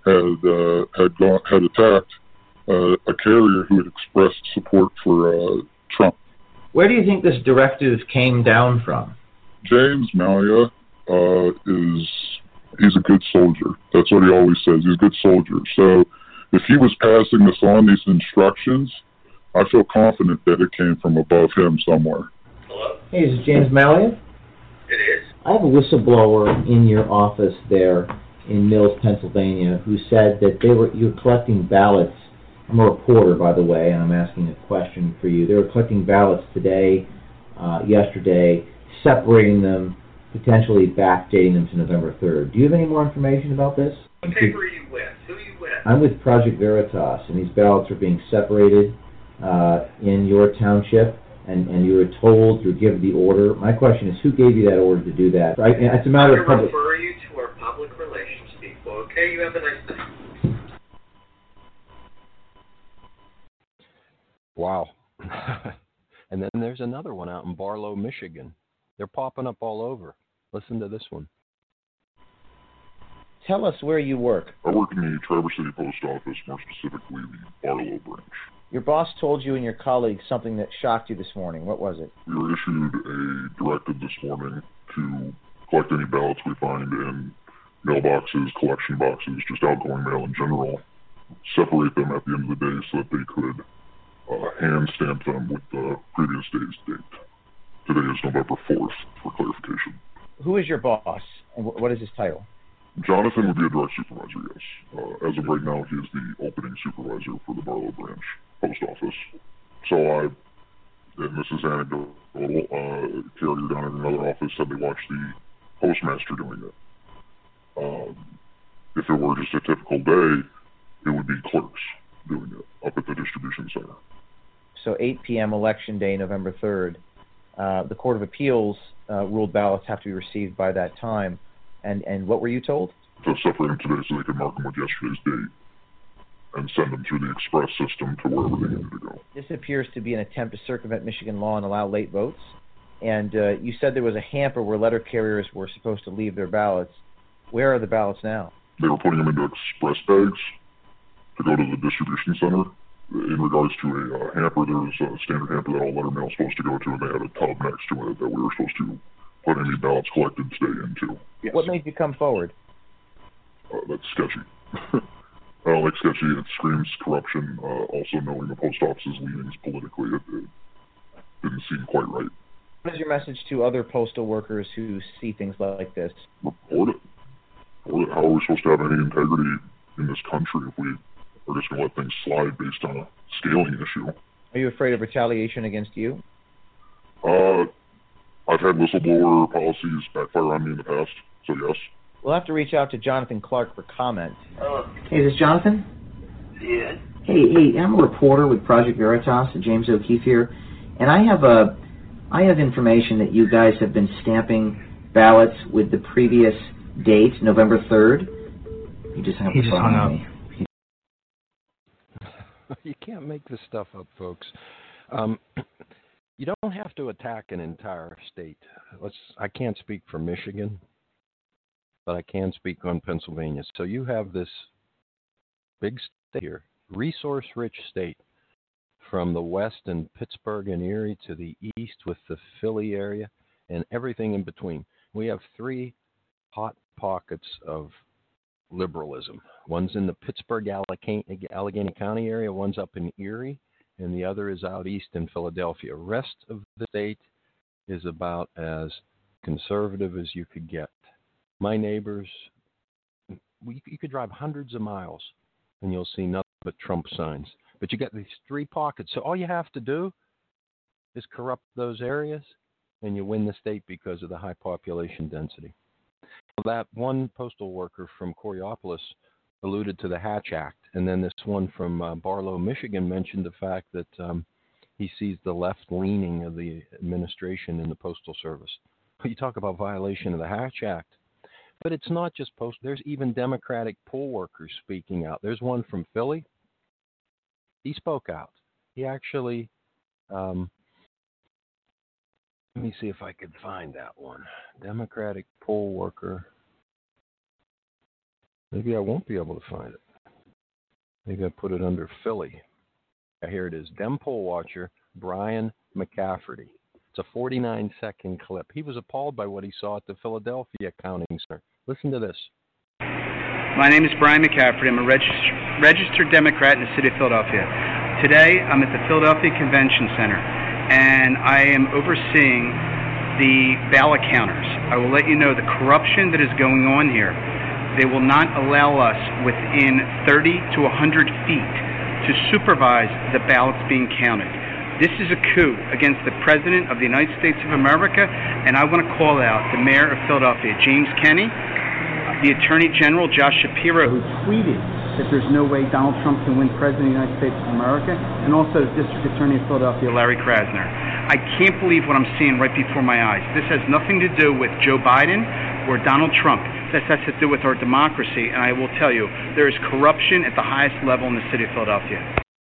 had attacked a carrier who had expressed support for Trump. Where do you think this directive came down from? James Malley he's a good soldier. That's what he always says. He's a good soldier. So if he was passing this on, these instructions, I feel confident that it came from above him somewhere. Hello? Hey, is it James Malley? It is. I have a whistleblower in your office there in Mills, Pennsylvania, who said that you're collecting ballots. I'm a reporter, by the way, and I'm asking a question for you. They were collecting ballots today, yesterday, separating them, potentially backdating them to November 3rd. Do you have any more information about this? What paper are you with? Who are you with? I'm with Project Veritas, and these ballots are being separated in your township, and you were told to give the order. My question is, who gave you that order to do that? It's a matter of public... I'm going to refer you to our public relations people, okay? You have a nice day. Wow. And then there's another one out in Barlow, Michigan. They're popping up all over. Listen to this one. Tell us where you work. I work in the Traverse City Post Office, more specifically the Barlow branch. Your boss told you and your colleagues something that shocked you this morning. What was it? We were issued a directive this morning to collect any ballots we find in mailboxes, collection boxes, just outgoing mail in general, separate them at the end of the day so that they could hand stamp them with the previous day's date. Today is November 4th, for clarification. Who is your boss, and what is his title? Jonathan would be a direct supervisor, yes. As of right now, he is the opening supervisor for the Barlow branch post office. So and this is anecdotal, carrier down in another office said they watched the postmaster doing it. If it were just a typical day, it would be clerks doing it up at the distribution center. So 8 p.m. Election Day, November 3rd. The Court of Appeals ruled ballots have to be received by that time. And what were you told? To separate them today so they could mark them with yesterday's date and send them through the express system to wherever they needed to go. This appears to be an attempt to circumvent Michigan law and allow late votes. And you said there was a hamper where letter carriers were supposed to leave their ballots. Where are the ballots now? They were putting them into express bags to go to the distribution center. In regards to a hamper, there's a standard hamper that all letter mail is supposed to go to, and they had a tub next to it that we were supposed to put any ballots collected today into. Yes. What made you come forward? That's sketchy. I don't like sketchy. It screams corruption. Also, knowing the post office's leanings politically, it didn't seem quite right. What is your message to other postal workers who see things like this? Report it. How are we supposed to have any integrity in this country if we are just going to let things slide based on a scaling issue? Are you afraid of retaliation against you? I've had whistleblower policies backfire on me in the past, so yes. We'll have to reach out to Jonathan Clark for comment. Hey, is this Jonathan? Yeah. Hey, I'm a reporter with Project Veritas, James O'Keefe here, and I have information that you guys have been stamping ballots with the previous date, November 3rd. He just hung up. You can't make this stuff up, folks. You don't have to attack an entire state. I can't speak for Michigan, but I can speak on Pennsylvania. So you have this big state here, resource-rich state, from the west and Pittsburgh and Erie to the east with the Philly area and everything in between. We have three hot pockets of liberalism. One's in the Pittsburgh, Allegheny County area, one's up in Erie, and the other is out east in Philadelphia. Rest of the state is about as conservative as you could get. My neighbors, you could drive hundreds of miles and you'll see nothing but Trump signs. But you got these three pockets. So all you have to do is corrupt those areas and you win the state because of the high population density. That one postal worker from Coriopolis alluded to the Hatch Act. And then this one from Barlow, Michigan mentioned the fact that he sees the left-leaning of the administration in the Postal Service. You talk about violation of the Hatch Act. But it's not just postal. There's even Democratic poll workers speaking out. There's one from Philly. He spoke out. He actually, let me see if I could find that one. Democratic poll worker. Maybe I won't be able to find it. Maybe I put it under Philly. Here it is. Dem poll watcher Brian McCafferty. It's a 49-second clip. He was appalled by what he saw at the Philadelphia Counting Center. Listen to this. My name is Brian McCafferty. I'm a registered Democrat in the city of Philadelphia. Today, I'm at the Philadelphia Convention Center, and I am overseeing the ballot counters. I will let you know the corruption that is going on here. They will not allow us within 30 to 100 feet to supervise the ballots being counted. This is a coup against the President of the United States of America, and I want to call out the Mayor of Philadelphia, James Kenney, the Attorney General, Josh Shapiro, who tweeted that there's no way Donald Trump can win President of the United States of America, and also the District Attorney of Philadelphia, Larry Krasner. I can't believe what I'm seeing right before my eyes. This has nothing to do with Joe Biden or Donald Trump. This has to do with our democracy, and I will tell you, there is corruption at the highest level in the city of Philadelphia.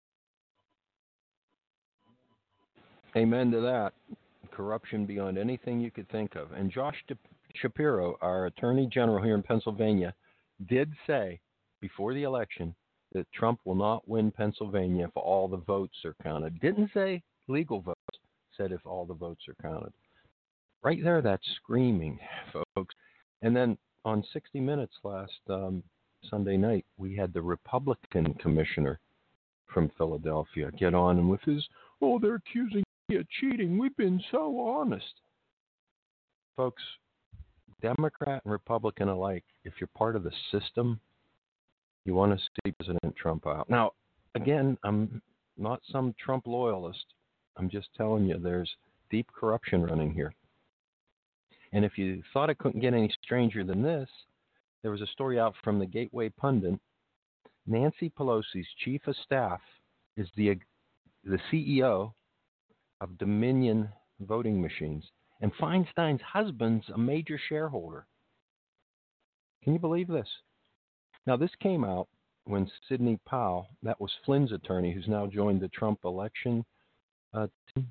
Amen to that. Corruption beyond anything you could think of. And Josh Shapiro, our Attorney General here in Pennsylvania, did say before the election that Trump will not win Pennsylvania if all the votes are counted. Didn't say legal votes, said if all the votes are counted. Right there, that's screaming, folks. And then on 60 Minutes last Sunday night, we had the Republican commissioner from Philadelphia get on and with his, they're accusing me of cheating. We've been so honest. Folks, Democrat and Republican alike, if you're part of the system, you want to see President Trump out. Now, again, I'm not some Trump loyalist. I'm just telling you there's deep corruption running here. And if you thought it couldn't get any stranger than this, there was a story out from the Gateway Pundit. Nancy Pelosi's chief of staff is the CEO of Dominion voting machines. And Feinstein's husband's a major shareholder. Can you believe this? Now, this came out when Sidney Powell, that was Flynn's attorney, who's now joined the Trump election team.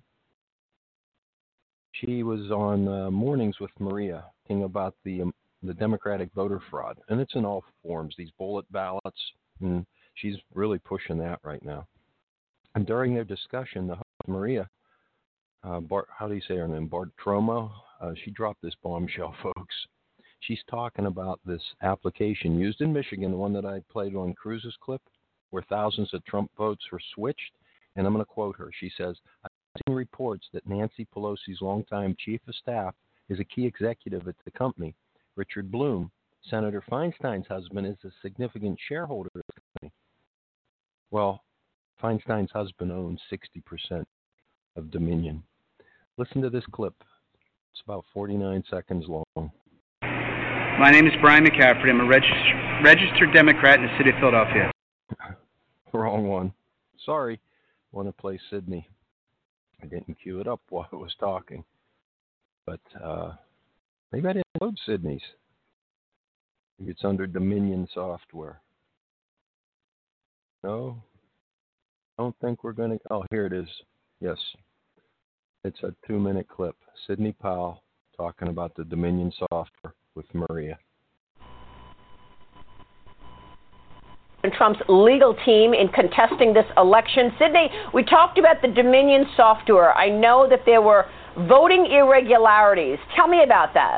She was on Mornings with Maria talking about the Democratic voter fraud. And it's in all forms, these bullet ballots. And she's really pushing that right now. And during their discussion, the host, Maria, how do you say her name? Bartiromo. She dropped this bombshell, folks. She's talking about this application used in Michigan, the one that I played on Cruz's clip, where thousands of Trump votes were switched. And I'm going to quote her. She says, I've seen reports that Nancy Pelosi's longtime chief of staff is a key executive at the company. Richard Bloom, Senator Feinstein's husband, is a significant shareholder of the company. Well, Feinstein's husband owns 60% of Dominion. Listen to this clip. It's about 49 seconds long. My name is Brian McCafferty. I'm a registered Democrat in the city of Philadelphia. Wrong one. Sorry. Want to play Sydney. I didn't cue it up while I was talking. But maybe I didn't load Sydney's. Maybe it's under Dominion software. No? I don't think we're going to... Oh, here it is. Yes. It's a 2-minute clip. Sidney Powell talking about the Dominion software with Maria. Trump's legal team in contesting this election. Sydney, we talked about the Dominion software. I know that there were voting irregularities. Tell me about that.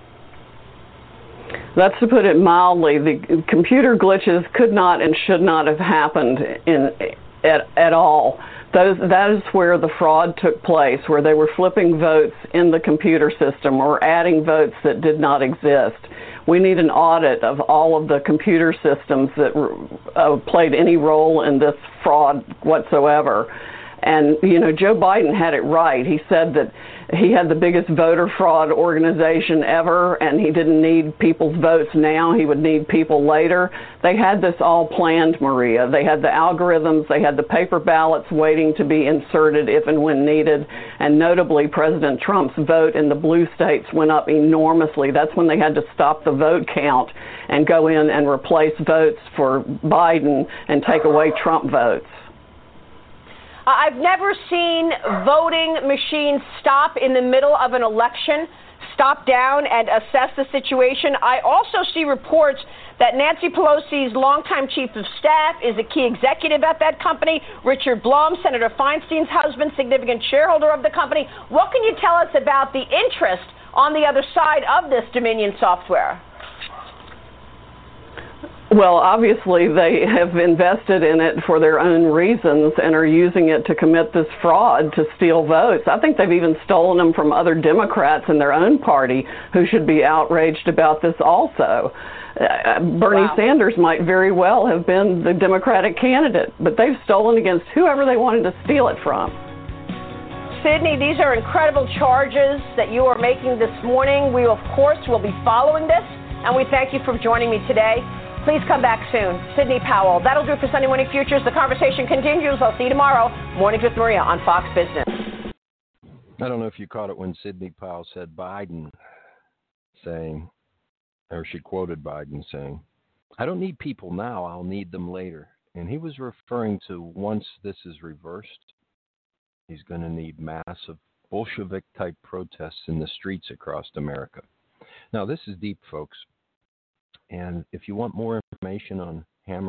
That's to put it mildly. The computer glitches could not and should not have happened at all. That is where the fraud took place, where they were flipping votes in the computer system or adding votes that did not exist. We need an audit of all of the computer systems that played any role in this fraud whatsoever. And, you know, Joe Biden had it right. He said that he had the biggest voter fraud organization ever, and he didn't need people's votes now. He would need people later. They had this all planned, Maria. They had the algorithms. They had the paper ballots waiting to be inserted if and when needed. And notably, President Trump's vote in the blue states went up enormously. That's when they had to stop the vote count and go in and replace votes for Biden and take away Trump votes. I've never seen voting machines stop in the middle of an election, stop down and assess the situation. I also see reports that Nancy Pelosi's longtime chief of staff is a key executive at that company. Richard Blum, Senator Feinstein's husband, significant shareholder of the company. What can you tell us about the interest on the other side of this Dominion software? Well, obviously, they have invested in it for their own reasons and are using it to commit this fraud to steal votes. I think they've even stolen them from other Democrats in their own party who should be outraged about this also. Bernie Sanders might very well have been the Democratic candidate, but they've stolen against whoever they wanted to steal it from. Sydney, these are incredible charges that you are making this morning. We, of course, will be following this, and we thank you for joining me today. Please come back soon. Sydney Powell. That'll do it for Sunday Morning Futures. The conversation continues. I'll see you tomorrow. Mornings with Maria on Fox Business. I don't know if you caught it when Sydney Powell said Biden saying, or she quoted Biden saying, I don't need people now, I'll need them later. And he was referring to once this is reversed, he's going to need massive Bolshevik-type protests in the streets across America. Now, this is deep, folks. And if you want more information on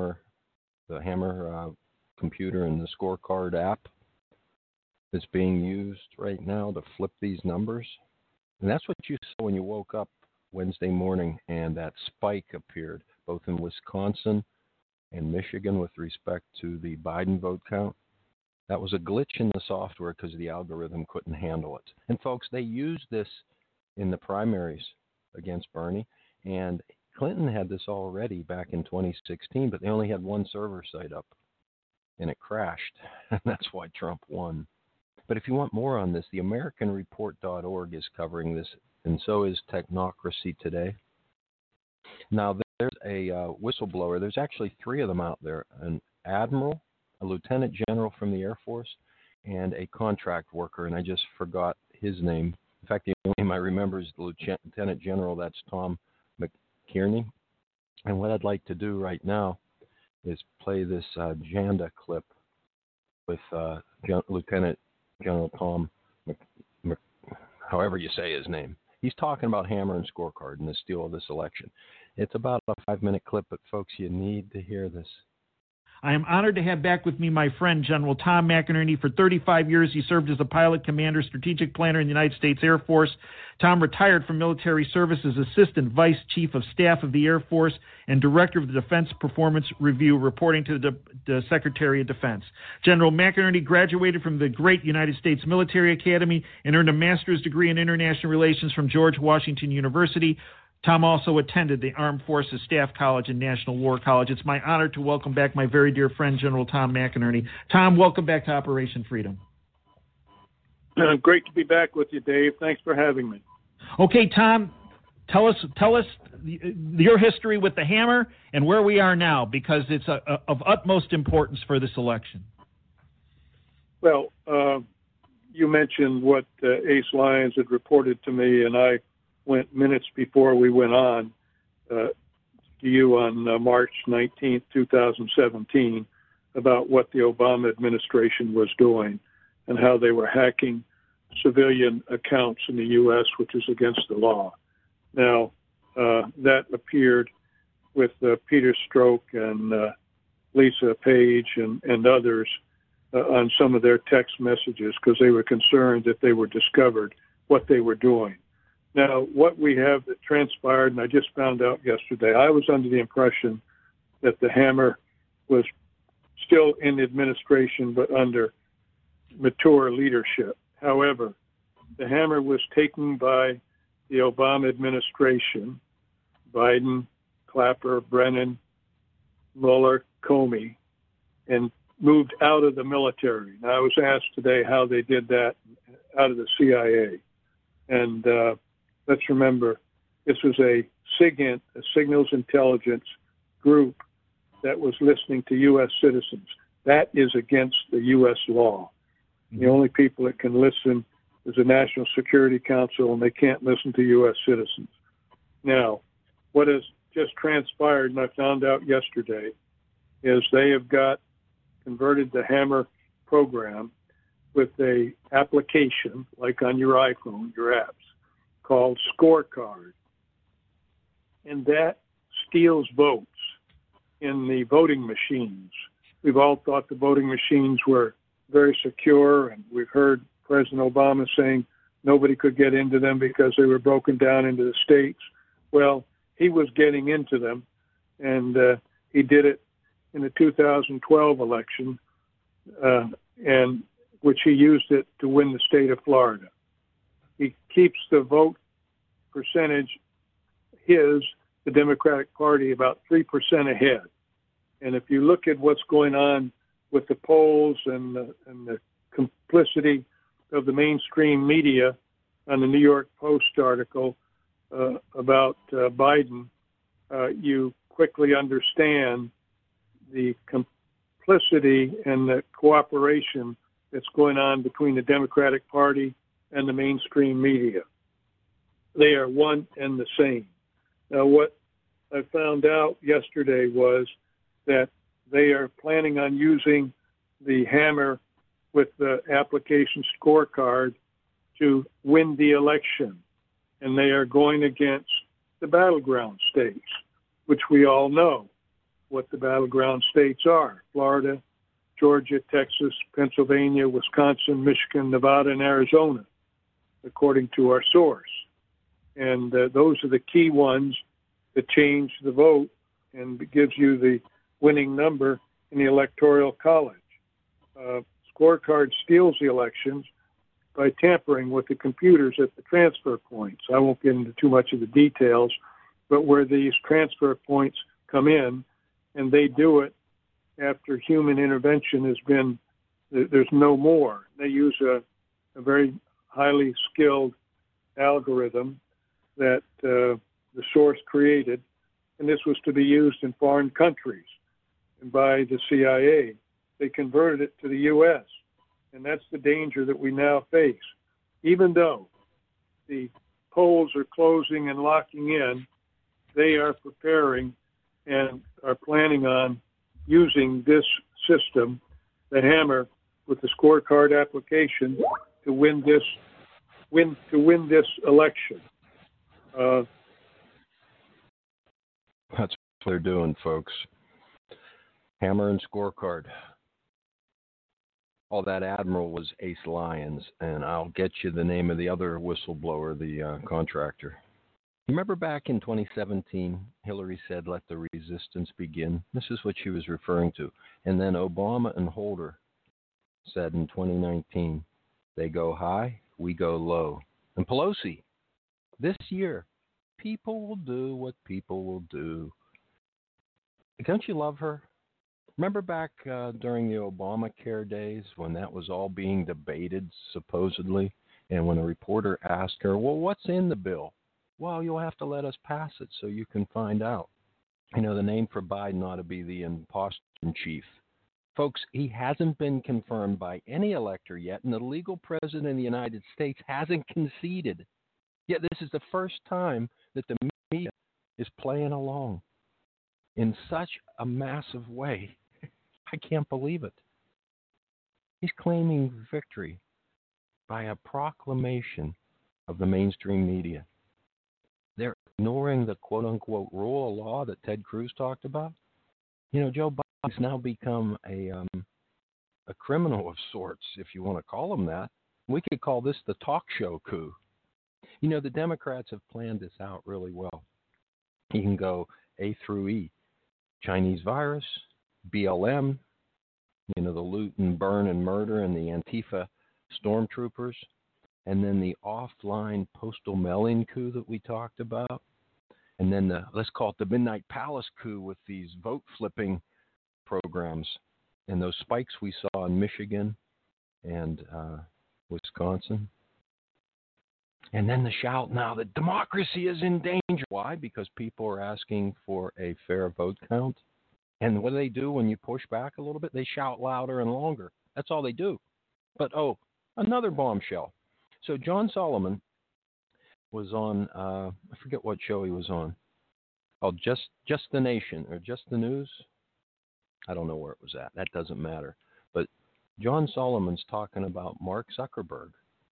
the Hammer computer and the scorecard app that's being used right now to flip these numbers, and that's what you saw when you woke up Wednesday morning and that spike appeared both in Wisconsin and Michigan with respect to the Biden vote count. That was a glitch in the software because the algorithm couldn't handle it. And folks, they used this in the primaries against Bernie, and Clinton had this already back in 2016, but they only had one server site up, and it crashed, and that's why Trump won. But if you want more on this, the AmericanReport.org is covering this, and so is Technocracy Today. Now, there's a whistleblower. There's actually three of them out there, an admiral, a lieutenant general from the Air Force, and a contract worker, and I just forgot his name. In fact, the only name I remember is the lieutenant general. That's Tom McKierney. And what I'd like to do right now is play this Janda clip with Lieutenant General Tom however you say his name. He's talking about Hammer and Scorecard and the steal of this election. It's about a 5-minute clip, but folks, you need to hear this. I am honored to have back with me my friend, General Tom McInerney. For 35 years, he served as a pilot, commander, strategic planner in the United States Air Force. Tom retired from military service as Assistant Vice Chief of Staff of the Air Force and Director of the Defense Performance Review, reporting to the Secretary of Defense. General McInerney graduated from the great United States Military Academy and earned a master's degree in international relations from George Washington University. Tom also attended the Armed Forces Staff College and National War College. It's my honor to welcome back my very dear friend, General Tom McInerney. Tom, welcome back to Operation Freedom. Great to be back with you, Dave. Thanks for having me. Okay, Tom, tell us your history with the Hammer and where we are now, because it's of utmost importance for this election. Well, you mentioned what Ace Lyons had reported to me, and I went minutes before we went on to you on March 19th, 2017, about what the Obama administration was doing and how they were hacking civilian accounts in the U.S., which is against the law. Now, that appeared with Peter Strzok and Lisa Page and others on some of their text messages because they were concerned that they were discovered what they were doing. Now, what we have that transpired, and I just found out yesterday, I was under the impression that the Hammer was still in administration but under mature leadership. However, the Hammer was taken by the Obama administration, Biden, Clapper, Brennan, Mueller, Comey, and moved out of the military. Now, I was asked today how they did that out of the CIA. And let's remember, this was a SIGINT, a signals intelligence group that was listening to U.S. citizens. That is against the U.S. law. The only people that can listen is the National Security Council, and they can't listen to U.S. citizens. Now, what has just transpired, and I found out yesterday, is they have converted the Hammer program with a application, like on your iPhone, your apps, called Scorecard. And that steals votes in the voting machines. We've all thought the voting machines were very secure, and we've heard President Obama saying nobody could get into them because they were broken down into the states. Well, he was getting into them, and he did it in the 2012 election, and which he used it to win the state of Florida. He keeps the vote percentage, the Democratic Party, about 3% ahead. And if you look at what's going on with the polls and the complicity of the mainstream media on the New York Post article about Biden, you quickly understand the complicity and the cooperation that's going on between the Democratic Party and the mainstream media. They are one and the same. Now, what I found out yesterday was that they are planning on using the Hammer with the application Scorecard to win the election. And they are going against the battleground states, which we all know what the battleground states are: Florida, Georgia, Texas, Pennsylvania, Wisconsin, Michigan, Nevada, and Arizona, according to our source. And those are the key ones that change the vote and gives you the winning number in the Electoral College. Scorecard steals the elections by tampering with the computers at the transfer points. I won't get into too much of the details, but where these transfer points come in, and they do it after human intervention has been, there's no more. They use a very highly skilled algorithm that the source created, and this was to be used in foreign countries. And by the CIA, they converted it to the U.S., and that's the danger that we now face. Even though the polls are closing and locking in, they are preparing and are planning on using this system, the Hammer, with the Scorecard application to win this election. That's what they're doing, folks. Hammer and Scorecard. Oh, that admiral was Ace Lyons, and I'll get you the name of the other whistleblower, the contractor. Remember back in 2017, Hillary said, "Let the resistance begin." This is what she was referring to. And then Obama and Holder said in 2019, "They go high, we go low." And Pelosi, this year, people will do what people will do. Don't you love her? Remember back during the Obamacare days when that was all being debated, supposedly, and when a reporter asked her, "Well, what's in the bill?" "Well, you'll have to let us pass it so you can find out." You know, the name for Biden ought to be the imposter in chief. Folks, he hasn't been confirmed by any elector yet, and the legal president of the United States hasn't conceded. Yet this is the first time that the media is playing along in such a massive way. I can't believe it. He's claiming victory by a proclamation of the mainstream media. They're ignoring the quote-unquote rule of law that Ted Cruz talked about. You know, Joe He's now become a criminal of sorts, if you want to call him that. We could call this the talk show coup. You know, the Democrats have planned this out really well. You can go A through E. Chinese virus, BLM, you know, the loot and burn and murder and the Antifa stormtroopers, and then the offline postal mail-in coup that we talked about, and then let's call it the Midnight Palace coup with these vote-flipping programs and those spikes we saw in Michigan and Wisconsin. And then the shout now that democracy is in danger. Why? Because people are asking for a fair vote count. And what do they do when you push back a little bit? They shout louder and longer. That's all they do. But, another bombshell. So John Solomon was on, I forget what show he was on, called Just the Nation or Just the News. I don't know where it was at. That doesn't matter. But John Solomon's talking about Mark Zuckerberg.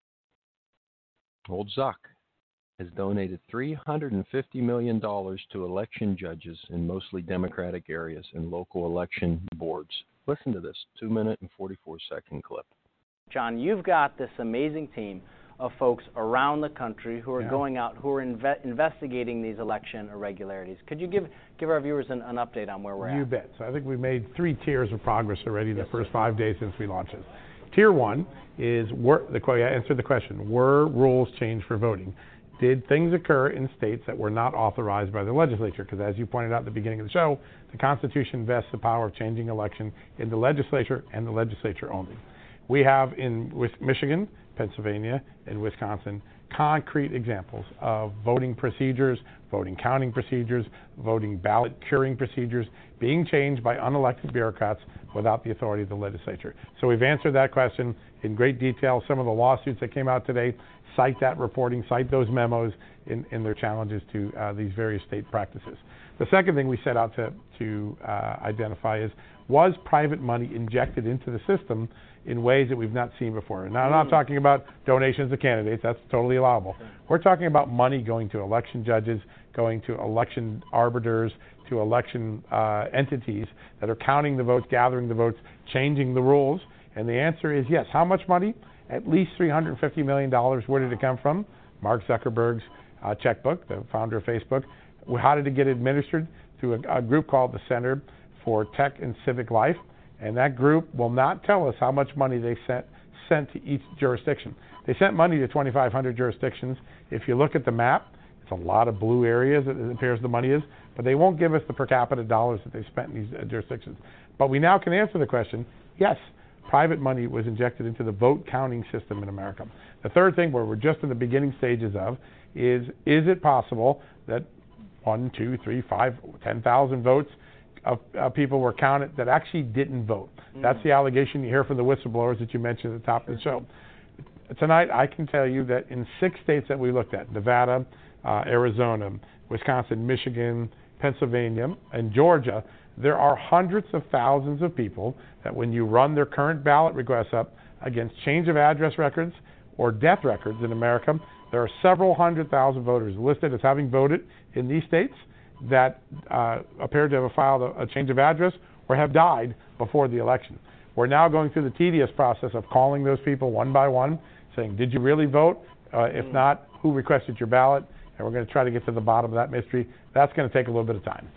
Old Zuck has donated $350 million to election judges in mostly Democratic areas and local election boards. Listen to this 2-minute and 44-second clip. John, you've got this amazing team of folks around the country who are going out, who are investigating these election irregularities. Could you give our viewers an update on where we're at? You bet. So I think we've made 3 tiers of progress already in the first 5 days since we launched this. Tier 1 is, answer the question, were rules changed for voting? Did things occur in states that were not authorized by the legislature? Because as you pointed out at the beginning of the show, the Constitution vests the power of changing election in the legislature and the legislature only. We have with Michigan, Pennsylvania, and Wisconsin concrete examples of voting procedures, voting counting procedures, voting ballot curing procedures being changed by unelected bureaucrats without the authority of the legislature. So we've answered that question in great detail. Some of the lawsuits that came out today cite that reporting, cite those memos in their challenges to these various state practices. The second thing we set out to identify is, was private money injected into the system in ways that we've not seen before? Now, I'm not talking about donations to candidates. That's totally allowable. We're talking about money going to election judges, going to election arbiters, to election entities that are counting the votes, gathering the votes, changing the rules. And the answer is yes. How much money? At least $350 million. Where did it come from? Mark Zuckerberg's checkbook, the founder of Facebook. How did it get administered? Through a group called the Center for Tech and Civic Life. And that group will not tell us how much money they sent to each jurisdiction. They sent money to 2,500 jurisdictions. If you look at the map, it's a lot of blue areas that it appears the money is, but they won't give us the per capita dollars that they spent in these jurisdictions. But we now can answer the question, yes, private money was injected into the vote counting system in America. The third thing, where we're just in the beginning stages of, is it possible that 1, 2, 3, 5, 10,000 votes of people were counted that actually didn't vote? That's the allegation you hear from the whistleblowers that you mentioned at the top of the show. Tonight, I can tell you that in 6 states that we looked at, Nevada, Arizona, Wisconsin, Michigan, Pennsylvania, and Georgia, there are hundreds of thousands of people that when you run their current ballot requests up against change of address records or death records in America, there are several 100,000 voters listed as having voted in these states that appear to have filed a change of address or have died before the election. We're now going through the tedious process of calling those people one by one, saying, did you really vote? If not, who requested your ballot? And we're going to try to get to the bottom of that mystery. That's going to take a little bit of time.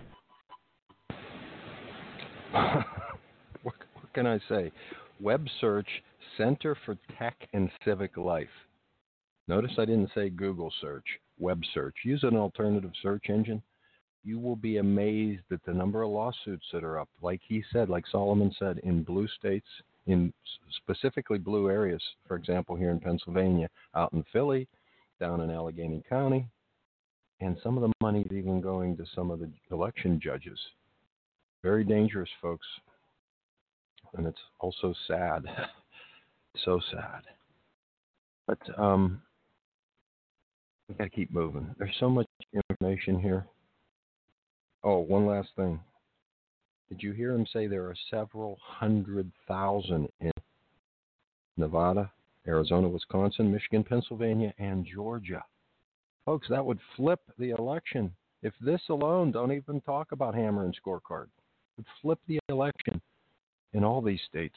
What can I say? Web search, Center for Tech and Civic Life. Notice I didn't say Google search, web search. Use an alternative search engine. You will be amazed at the number of lawsuits that are up. Like he said, like Solomon said, in blue states, in specifically blue areas, for example, here in Pennsylvania, out in Philly, down in Allegheny County, and some of the money is even going to some of the election judges. Very dangerous, folks. And it's also sad. So sad. But we got to keep moving. There's so much information here. Oh, one last thing. Did you hear him say there are several 100,000 in Nevada, Arizona, Wisconsin, Michigan, Pennsylvania, and Georgia? Folks, that would flip the election. If this alone, don't even talk about hammer and scorecard. would flip the election in all these states.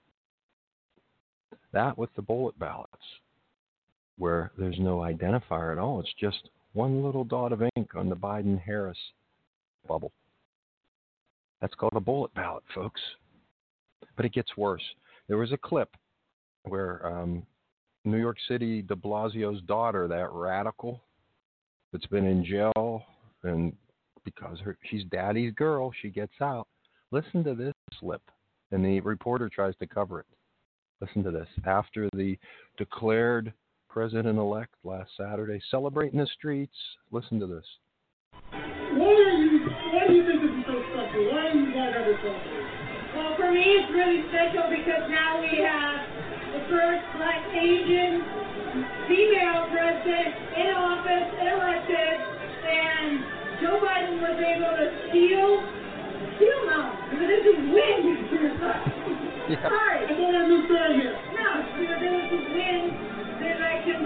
That with the bullet ballots, where there's no identifier at all. It's just one little dot of ink on the Biden-Harris bubble. That's called a bullet ballot, folks. But it gets worse. There was a clip where New York City de Blasio's daughter, that radical that's been in jail, and because she's daddy's girl, she gets out. Listen to this slip, and the reporter tries to cover it. Listen to this. After the declared president-elect last Saturday, celebrating the streets, listen to this. Why do you think this is so special? Why do you guys have this special? Well, for me, it's really special because now we have the first Black Asian female president in office, elected, and Joe Biden was able to steal now. This is win. Yeah. Sorry. I don't understand here. No, we were able to win the election.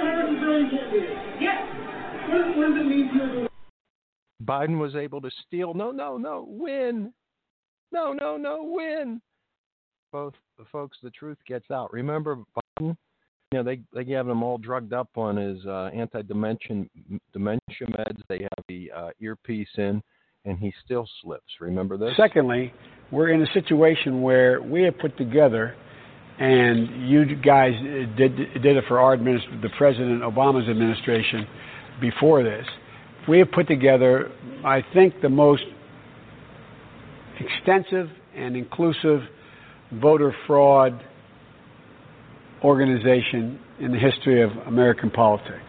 Yes. What does it mean to you? Biden was able to steal. No, win. No, win. Both the folks, the truth gets out. Remember Biden? They have him all drugged up on his anti-dementia meds. They have the earpiece in, and he still slips. Remember this? Secondly, we're in a situation where we have put together, and you guys did it for our the President Obama's administration before this. We have put together, I think, the most extensive and inclusive voter fraud organization in the history of American politics.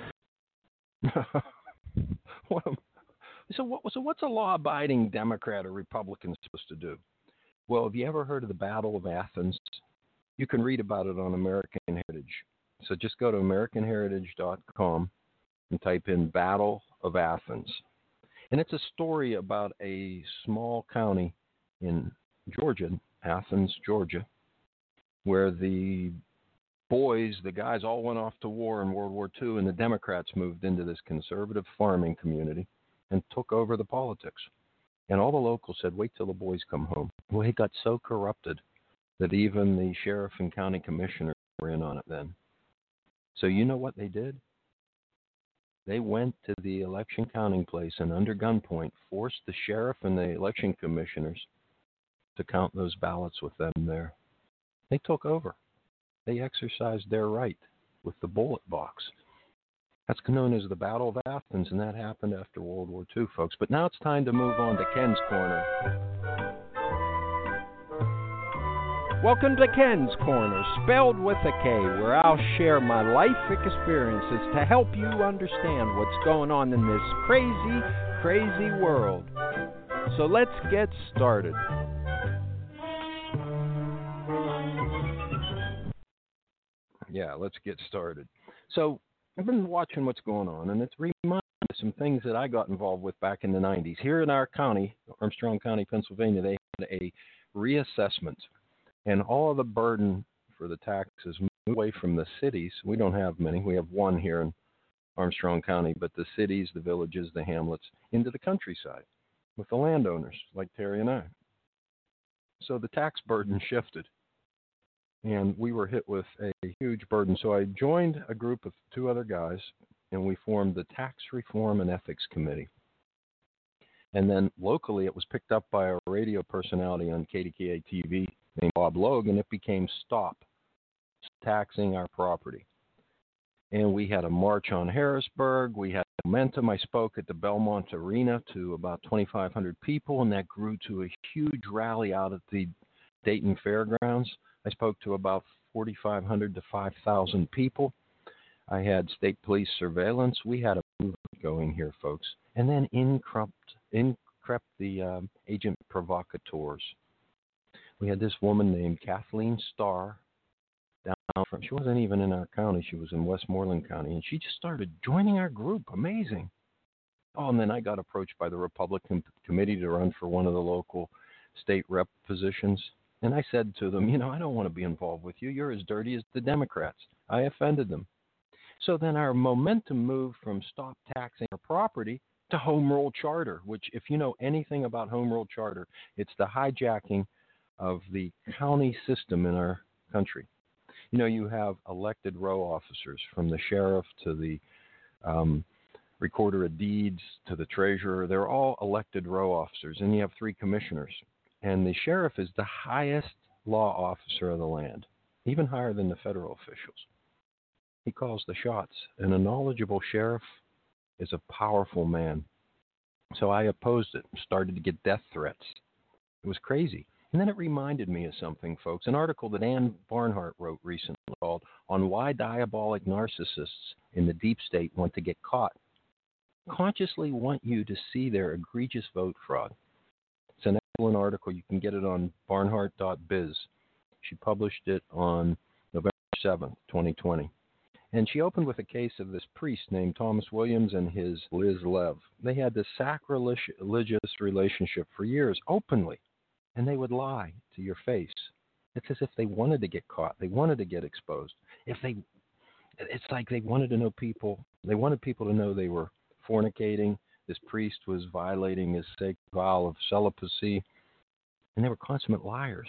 So what's a law-abiding Democrat or Republican supposed to do? Well, have you ever heard of the Battle of Athens? You can read about it on American Heritage. So just go to AmericanHeritage.com and type in Battle of Athens. And it's a story about a small county in Georgia, Athens, Georgia, where the guys all went off to war in World War II, and the Democrats moved into this conservative farming community and took over the politics. And all the locals said, wait till the boys come home. Well, it got so corrupted that even the sheriff and county commissioner were in on it then. So you know what they did? They went to the election counting place and under gunpoint forced the sheriff and the election commissioners to count those ballots with them there. They took over. They exercised their right with the bullet box. That's known as the Battle of Athens, and that happened after World War II, folks. But now it's time to move on to Ken's Corner. Welcome to Ken's Corner, spelled with a K, where I'll share my life experiences to help you understand what's going on in this crazy, crazy world. So let's get started. Yeah, let's get started. So I've been watching what's going on, and it's reminded me of some things that I got involved with back in the 90s. Here in our county, Armstrong County, Pennsylvania, they had a reassessment, and all of the burden for the taxes moved away from the cities. We don't have many. We have one here in Armstrong County, but the cities, the villages, the hamlets, into the countryside with the landowners like Terry and I. So the tax burden shifted. And we were hit with a huge burden. So I joined a group of two other guys, and we formed the Tax Reform and Ethics Committee. And then locally, it was picked up by a radio personality on KDKA TV named Bob Logue, and it became Stop Taxing Our Property. And we had a march on Harrisburg. We had momentum. I spoke at the Belmont Arena to about 2,500 people, and that grew to a huge rally out at the Dayton Fairgrounds. I spoke to about 4,500 to 5,000 people. I had state police surveillance. We had a movement going here, folks. And then in crept the agent provocateurs. We had this woman named Kathleen Starr down from, she wasn't even in our county. She was in Westmoreland County. And she just started joining our group. Amazing. Oh, and then I got approached by the Republican committee to run for one of the local state rep positions. And I said to them, I don't want to be involved with you. You're as dirty as the Democrats. I offended them. So then our momentum moved from Stop Taxing Our Property to to Home Rule Charter, which, if you know anything about Home Rule Charter, it's the hijacking of the county system in our country. You know, you have elected row officers, from the sheriff to the recorder of deeds to the treasurer. They're all elected row officers, and you have 3 commissioners. And the sheriff is the highest law officer of the land, even higher than the federal officials. He calls the shots, and a knowledgeable sheriff is a powerful man. So I opposed it, started to get death threats. It was crazy. And then it reminded me of something, folks, an article that Ann Barnhart wrote recently called On Why Diabolic Narcissists in the Deep State Want to Get Caught. Consciously want you to see their egregious vote fraud. It's an excellent article. You can get it on barnhart.biz. She published it on November 7th, 2020. And she opened with a case of this priest named Thomas Williams and his Liz Lev. They had this sacrilegious relationship for years, openly, and they would lie to your face. It's as if they wanted to get caught. They wanted to get exposed. It's like they wanted to know people. They wanted people to know they were fornicating. This priest was violating his sacred vow of celibacy, and they were consummate liars.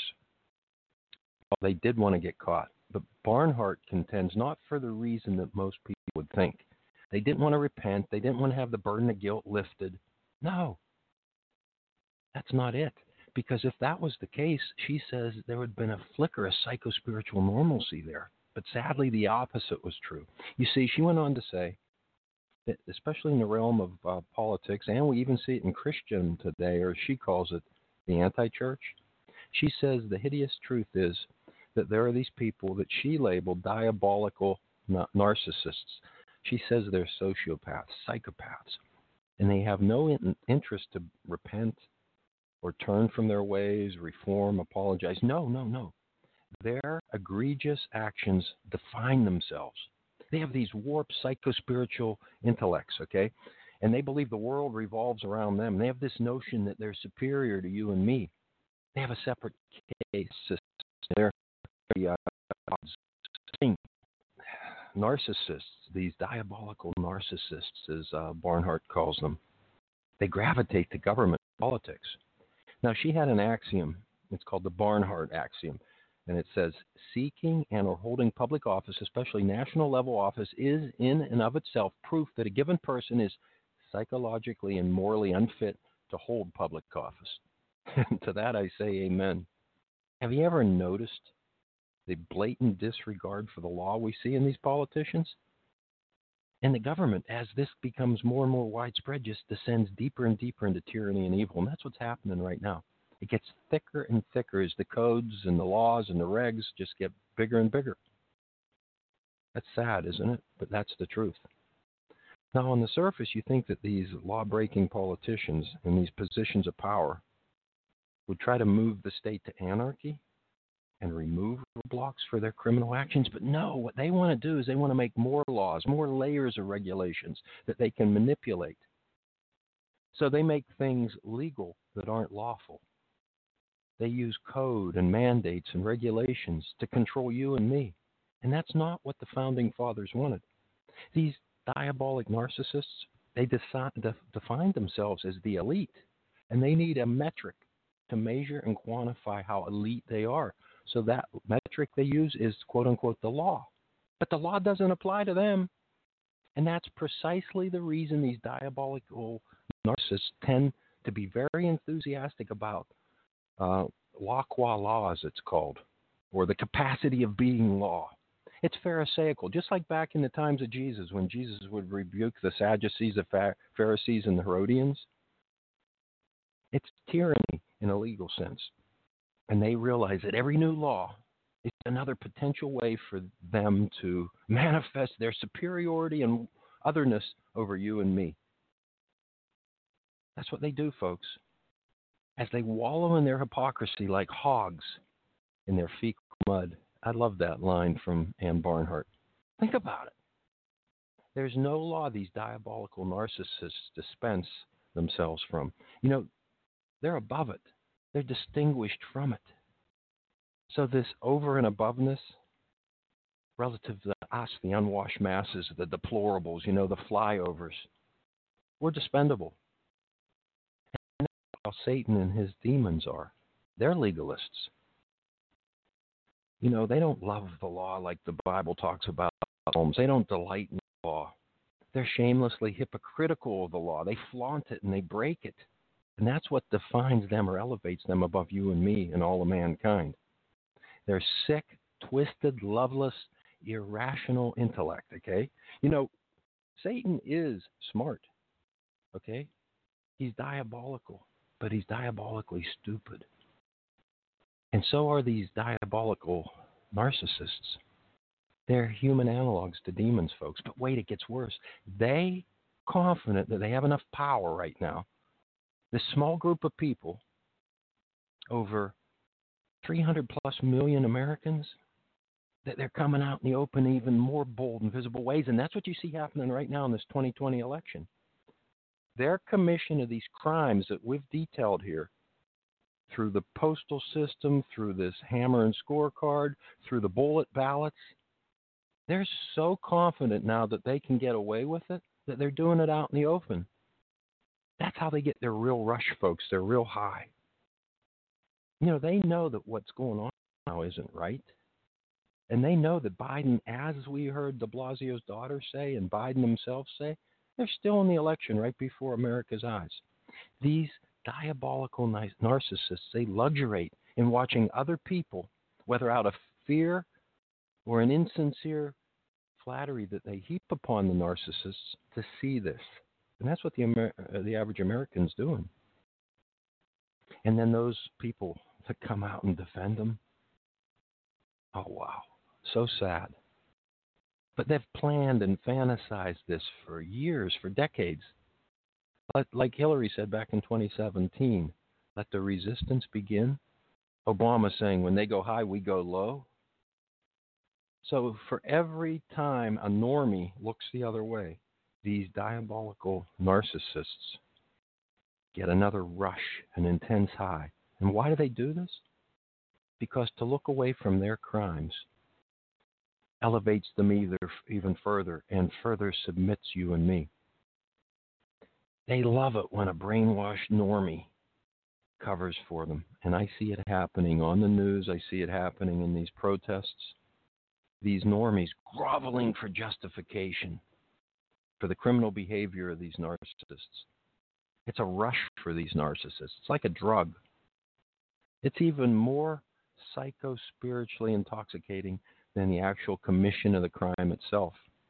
They did want to get caught. But Barnhart contends not for the reason that most people would think. They didn't want to repent. They didn't want to have the burden of guilt lifted. No, that's not it. Because if that was the case, she says there would have been a flicker of psychospiritual normalcy there. But sadly, the opposite was true. You see, she went on to say that, especially in the realm of politics, and we even see it in Christian today, or she calls it the anti-church, she says the hideous truth is that there are these people that she labeled diabolical narcissists. She says they're sociopaths, psychopaths, and they have no interest to repent or turn from their ways, reform, apologize. No. Their egregious actions define themselves. They have these warped psychospiritual intellects, okay? And they believe the world revolves around them. They have this notion that they're superior to you and me. They have a separate case system. They're narcissists, these diabolical narcissists, as Barnhart calls them. They gravitate to government politics. Now, she had an axiom. It's called the Barnhart axiom. And it says, seeking and or holding public office, especially national level office, is in and of itself proof that a given person is psychologically and morally unfit to hold public office. And to that I say amen. Have you ever noticed the blatant disregard for the law we see in these politicians? And the government, as this becomes more and more widespread, just descends deeper and deeper into tyranny and evil. And that's what's happening right now. It gets thicker and thicker as the codes and the laws and the regs just get bigger and bigger. That's sad, isn't it? But that's the truth. Now, on the surface, you think that these law-breaking politicians in these positions of power would try to move the state to anarchy and remove roadblocks for their criminal actions. But no, what they want to do is they want to make more laws, more layers of regulations that they can manipulate. So they make things legal that aren't lawful. They use code and mandates and regulations to control you and me. And that's not what the Founding Fathers wanted. These diabolic narcissists, they define themselves as the elite. And they need a metric to measure and quantify how elite they are. So that metric they use is, quote unquote, the law. But the law doesn't apply to them. And that's precisely the reason these diabolical narcissists tend to be very enthusiastic about la qua law, as it's called, or the capacity of being law. It's pharisaical, just like back in the times of Jesus, when Jesus would rebuke the Sadducees, the Pharisees, and the Herodians. It's tyranny in a legal sense. And they realize that every new law is another potential way for them to manifest their superiority and otherness over you and me. That's what they do, folks. As they wallow in their hypocrisy like hogs in their fecal mud. I love that line from Ann Barnhart. Think about it. There's no law these diabolical narcissists dispense themselves from. You know, they're above it. They're distinguished from it. So this over and aboveness relative to us, the unwashed masses, the deplorables, you know, the flyovers, We're dispendable. And that's how Satan and his demons are. They're legalists. You know, they don't love the law like the Bible talks about. They don't delight in the law. They're shamelessly hypocritical of the law. They flaunt it and they break it. And that's what defines them or elevates them above you and me and all of mankind. They're sick, twisted, loveless, irrational intellect, okay? You know, Satan is smart, okay? He's diabolical, but he's diabolically stupid. And so are these diabolical narcissists. They're human analogs to demons, folks. But wait, it gets worse. They confident that they have enough power right now. This small group of people, over 300 plus million Americans, that they're coming out in the open in even more bold and visible ways. And that's what you see happening right now in this 2020 election. Their commission of these crimes that we've detailed here, through the postal system, through this hammer and scorecard, through the bullet ballots, they're so confident now that they can get away with it that they're doing it out in the open. That's how they get their real rush, folks. They're real high. You know, they know that what's going on now isn't right. And they know that Biden, as we heard de Blasio's daughter say and Biden himself say, they're still in the election right before America's eyes. These diabolical narcissists, they luxuriate in watching other people, whether out of fear or an insincere flattery that they heap upon the narcissists, to see this. And that's what the average American's doing. And then those people that come out and defend them, oh, wow, so sad. But they've planned and fantasized this for years, for decades. Like Hillary said back in 2017, let the resistance begin. Obama saying, when they go high, we go low. So for every time a normie looks the other way, these diabolical narcissists get another rush, an intense high. And why do they do this? Because to look away from their crimes elevates them even further and further submits you and me. They love it when a brainwashed normie covers for them. And I see it happening on the news. I see it happening in these protests. These normies groveling for justification for the criminal behavior of these narcissists. It's a rush for these narcissists. It's like a drug. It's even more psycho-spiritually intoxicating than the actual commission of the crime itself.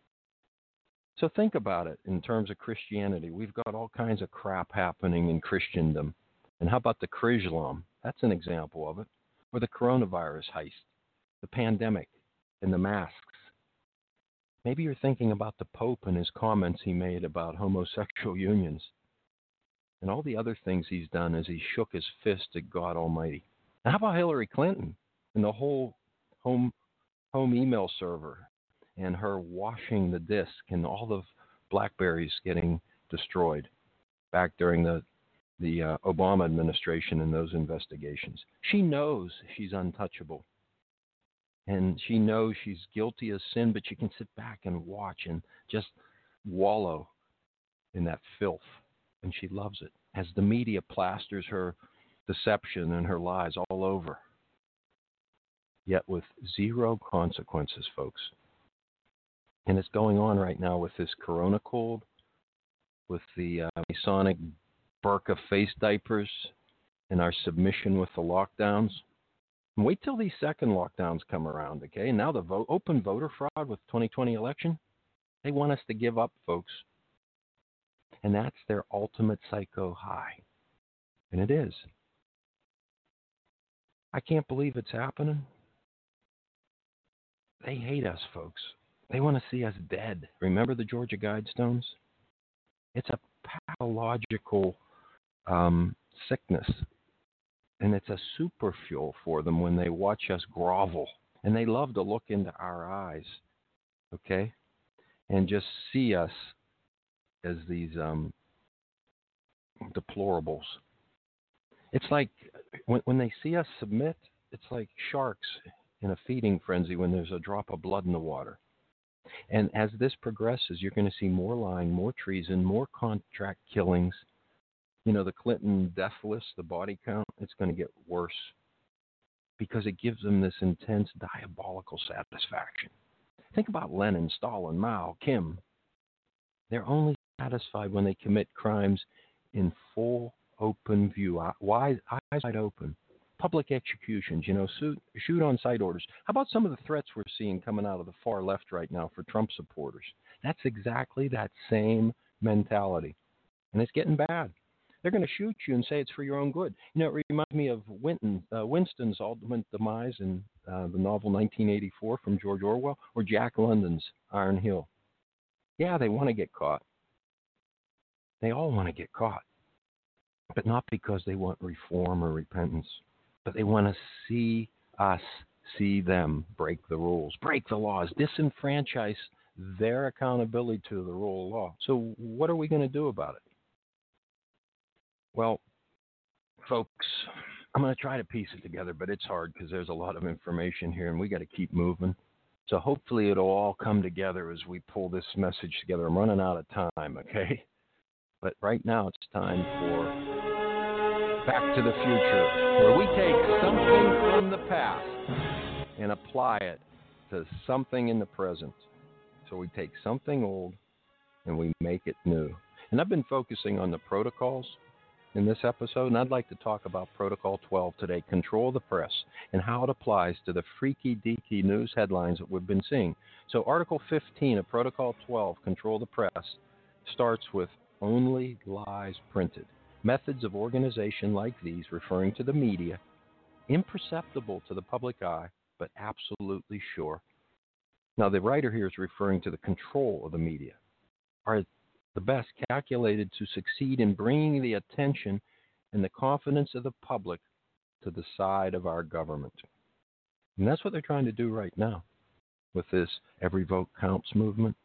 So think about it in terms of Christianity. We've got all kinds of crap happening in Christendom. And how about the Krijlam? That's an example of it. Or the coronavirus heist, the pandemic, and the masks. Maybe you're thinking about the Pope and his comments he made about homosexual unions and all the other things he's done as he shook his fist at God Almighty. Now, how about Hillary Clinton and the whole home email server and her washing the disk and all the BlackBerries getting destroyed back during the Obama administration and those investigations? She knows she's untouchable. And she knows she's guilty of sin, but she can sit back and watch and just wallow in that filth. And she loves it as the media plasters her deception and her lies all over. Yet with zero consequences, folks. And it's going on right now with this corona cold, with the Masonic burqa face diapers, and our submission with the lockdowns. And wait till these second lockdowns come around, okay? And now the open voter fraud with 2020 election, they want us to give up, folks. And that's their ultimate psycho high. And it is. I can't believe it's happening. They hate us, folks. They want to see us dead. Remember the Georgia Guidestones? It's a pathological sickness. And it's a super fuel for them when they watch us grovel. And they love to look into our eyes, okay? And just see us as these deplorables. It's like when they see us submit, it's like sharks in a feeding frenzy when there's a drop of blood in the water. And as this progresses, you're going to see more lying, more treason, more contract killings. You know, the Clinton death list, the body count, it's going to get worse because it gives them this intense diabolical satisfaction. Think about Lenin, Stalin, Mao, Kim. They're only satisfied when they commit crimes in full open view, eyes wide open. Public executions, you know, shoot on sight orders. How about some of the threats we're seeing coming out of the far left right now for Trump supporters? That's exactly that same mentality. And it's getting bad. They're going to shoot you and say it's for your own good. You know, it reminds me of Winston's ultimate demise in the novel 1984 from George Orwell, or Jack London's Iron Hill. Yeah, they want to get caught. They all want to get caught. But not because they want reform or repentance, but they want to see us see them break the rules, break the laws, disenfranchise their accountability to the rule of law. So what are we going to do about it? Well, folks, I'm going to try to piece it together, but it's hard because there's a lot of information here, and we got to keep moving. So hopefully it'll all come together as we pull this message together. I'm running out of time, okay? But right now it's time for Back to the Future, where we take something from the past and apply it to something in the present. So we take something old and we make it new. And I've been focusing on the protocols in this episode, and I'd like to talk about Protocol 12 today, Control the Press, and how it applies to the freaky-deaky news headlines that we've been seeing. So Article 15 of Protocol 12, Control the Press, starts with only lies printed. Methods of organization like these, referring to the media, imperceptible to the public eye, but absolutely sure. Now, the writer here is referring to the control of the media, are the best calculated to succeed in bringing the attention and the confidence of the public to the side of our government. And that's what they're trying to do right now with this Every Vote Counts movement.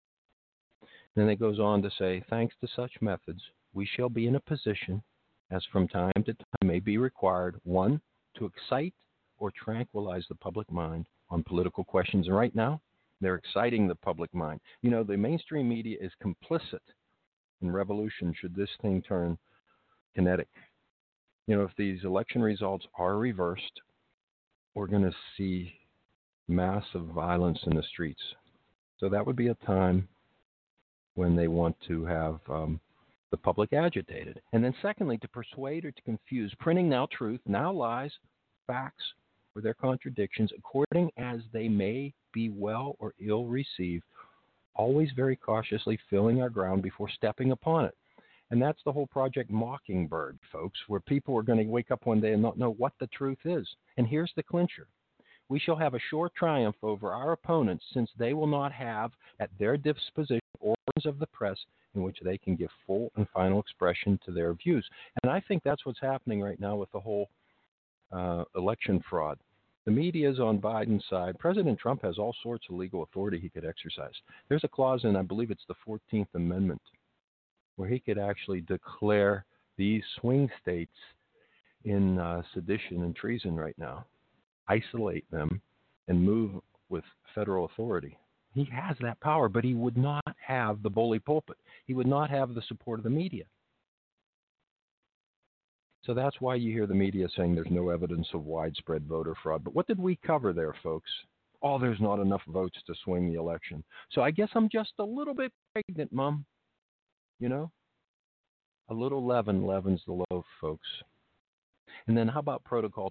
Then it goes on to say, thanks to such methods, we shall be in a position, as from time to time may be required, 1, to excite or tranquilize the public mind on political questions. And right now, they're exciting the public mind. You know, the mainstream media is complicit in revolution should this thing turn kinetic. You know, if these election results are reversed, we're going to see massive violence in the streets. So that would be a time when they want to have the public agitated. And then secondly, to persuade or to confuse, printing now truth, now lies, facts, or their contradictions, according as they may be well or ill received, always very cautiously filling our ground before stepping upon it. And that's the whole Project Mockingbird, folks, where people are going to wake up one day and not know what the truth is. And here's the clincher. We shall have a sure triumph over our opponents, since they will not have at their disposition organs of the press in which they can give full and final expression to their views. And I think that's what's happening right now with the whole election fraud. The media is on Biden's side. President Trump has all sorts of legal authority he could exercise. There's a clause in, I believe it's the 14th Amendment, where he could actually declare these swing states in sedition and treason right now, isolate them, and move with federal authority. He has that power, but he would not have the bully pulpit. He would not have the support of the media. So that's why you hear the media saying there's no evidence of widespread voter fraud. But what did we cover there, folks? Oh, there's not enough votes to swing the election. So I guess I'm just a little bit pregnant, Mom. You know? A little leaven leavens the loaf, folks. And then how about Protocol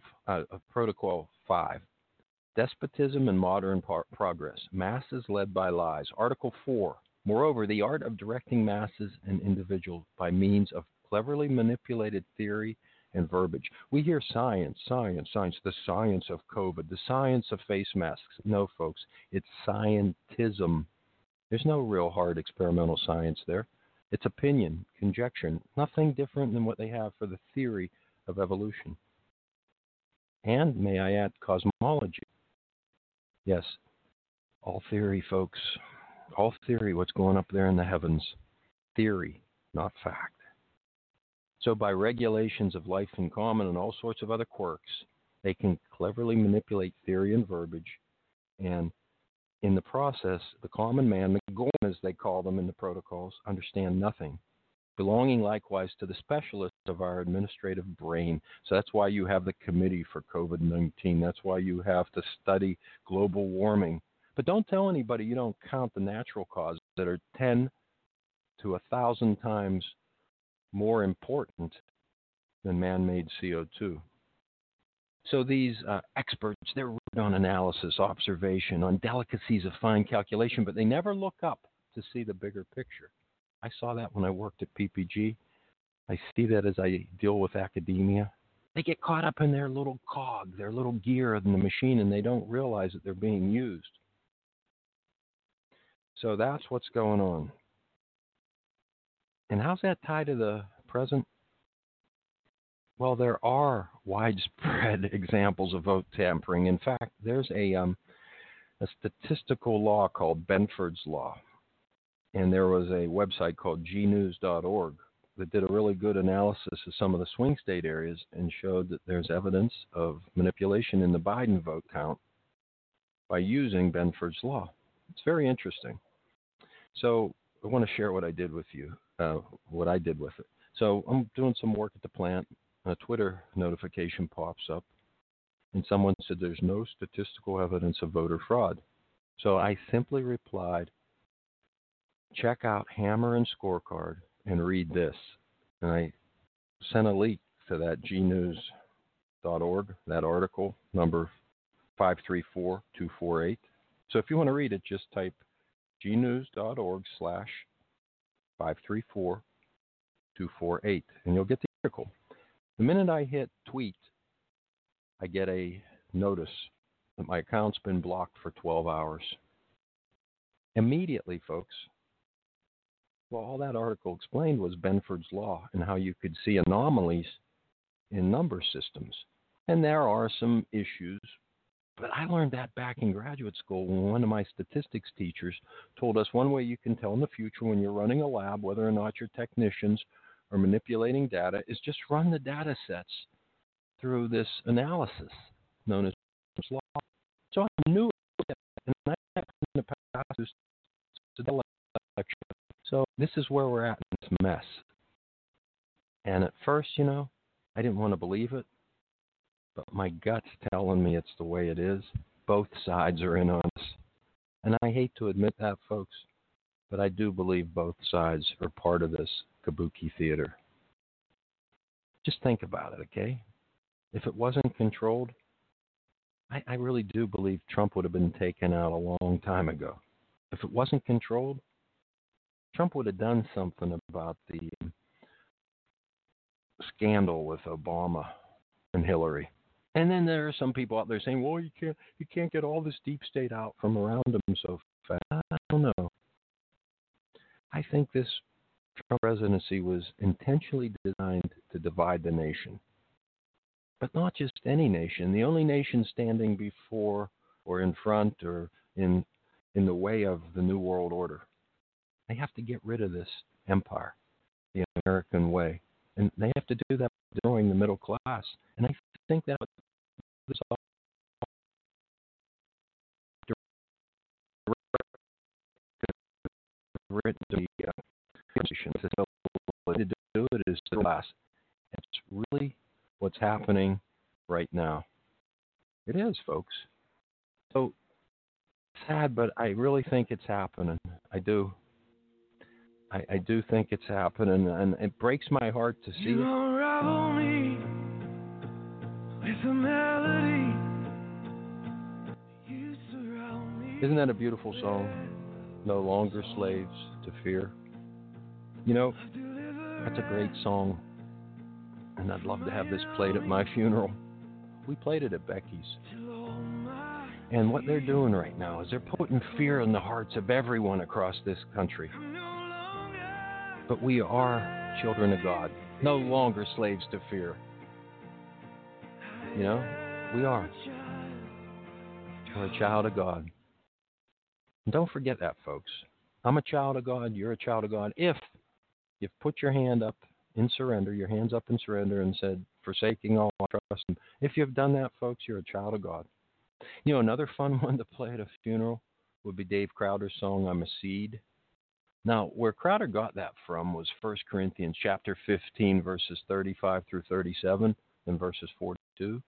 5? Despotism and modern progress. Masses led by lies. Article 4. Moreover, the art of directing masses and individuals by means of cleverly manipulated theory and verbiage. We hear science, the science of COVID, the science of face masks. No, folks, it's scientism. There's no real hard experimental science there. It's opinion, conjecture, nothing different than what they have for the theory of evolution. And, may I add, cosmology. Yes, all theory, folks. All theory, what's going up there in the heavens. Theory, not fact. So by regulations of life in common and all sorts of other quirks, they can cleverly manipulate theory and verbiage and In the process, the common man, the Gorn as they call them in the protocols, understand nothing, belonging likewise to the specialists of our administrative brain. So that's why you have the committee for COVID-19. That's why you have to study global warming. But don't tell anybody you don't count the natural causes that are 10 to 1,000 times more important than man-made CO2. So these experts, they're rooted on analysis, observation, on delicacies of fine calculation, but they never look up to see the bigger picture. I saw that when I worked at PPG. I see that as I deal with academia. They get caught up in their little cog, their little gear in the machine, and they don't realize that they're being used. So that's what's going on. And how's that tied to the present? Well, there are widespread examples of vote tampering. In fact, there's a statistical law called Benford's Law. And there was a website called gnews.org that did a really good analysis of some of the swing state areas and showed that there's evidence of manipulation in the Biden vote count by using Benford's Law. It's very interesting. So I want to share what I did with you, what I did with it. So I'm doing some work at the plant. A Twitter notification pops up, and someone said there's no statistical evidence of voter fraud. So I simply replied, check out Hammer and Scorecard and read this. And I sent a link to that gnews.org, that article, number 534248. So if you want to read it, just type gnews.org/534248, and you'll get the article. The minute I hit tweet, I get a notice that my account's been blocked for 12 hours. Immediately, folks. Well, all that article explained was Benford's Law and how you could see anomalies in number systems. And there are some issues, but I learned that back in graduate school when one of my statistics teachers told us one way you can tell in the future when you're running a lab whether or not your technicians are manipulating data is just run the data sets through this analysis known as Benford's Law. So I knew it, and I in the past to the lecture. So this is where we're at in this mess. And at first, I didn't want to believe it, but my gut's telling me it's the way it is. Both sides are in on us. And I hate to admit that, folks, but I do believe both sides are part of this kabuki theater. Just think about it, okay? If it wasn't controlled, I really do believe Trump would have been taken out a long time ago. If it wasn't controlled, Trump would have done something about the scandal with Obama and Hillary. And then there are some people out there saying, well, you can't get all this deep state out from around him so fast. I don't know. I think this Trump presidency was intentionally designed to divide the nation. But not just any nation. The only nation standing before or in front or in the way of the New World Order. They have to get rid of this empire, the American way. And they have to do that by destroying the middle class. And I think that this all written to the Constitution. So to do it is the class. It's really what's happening right now. It is, folks. So sad, but I really think it's happening. I do. I do think it's happening, and it breaks my heart to see it. Unravel me with a melody. You surround me. Isn't that a beautiful song? No longer slaves to fear. That's a great song, and I'd love to have this played at my funeral. We played it at Becky's. And what they're doing right now is they're putting fear in the hearts of everyone across this country. But we are children of God, no longer slaves to fear. We are. We're a child of God. And don't forget that, folks. I'm a child of God, you're a child of God. If you've put your hand up in surrender, your hands up in surrender and said, forsaking all, trust Him. If you've done that, folks, you're a child of God. Another fun one to play at a funeral would be Dave Crowder's song, I'm a Seed. Now, where Crowder got that from was 1 Corinthians chapter 15, verses 35 through 37, and verses 42,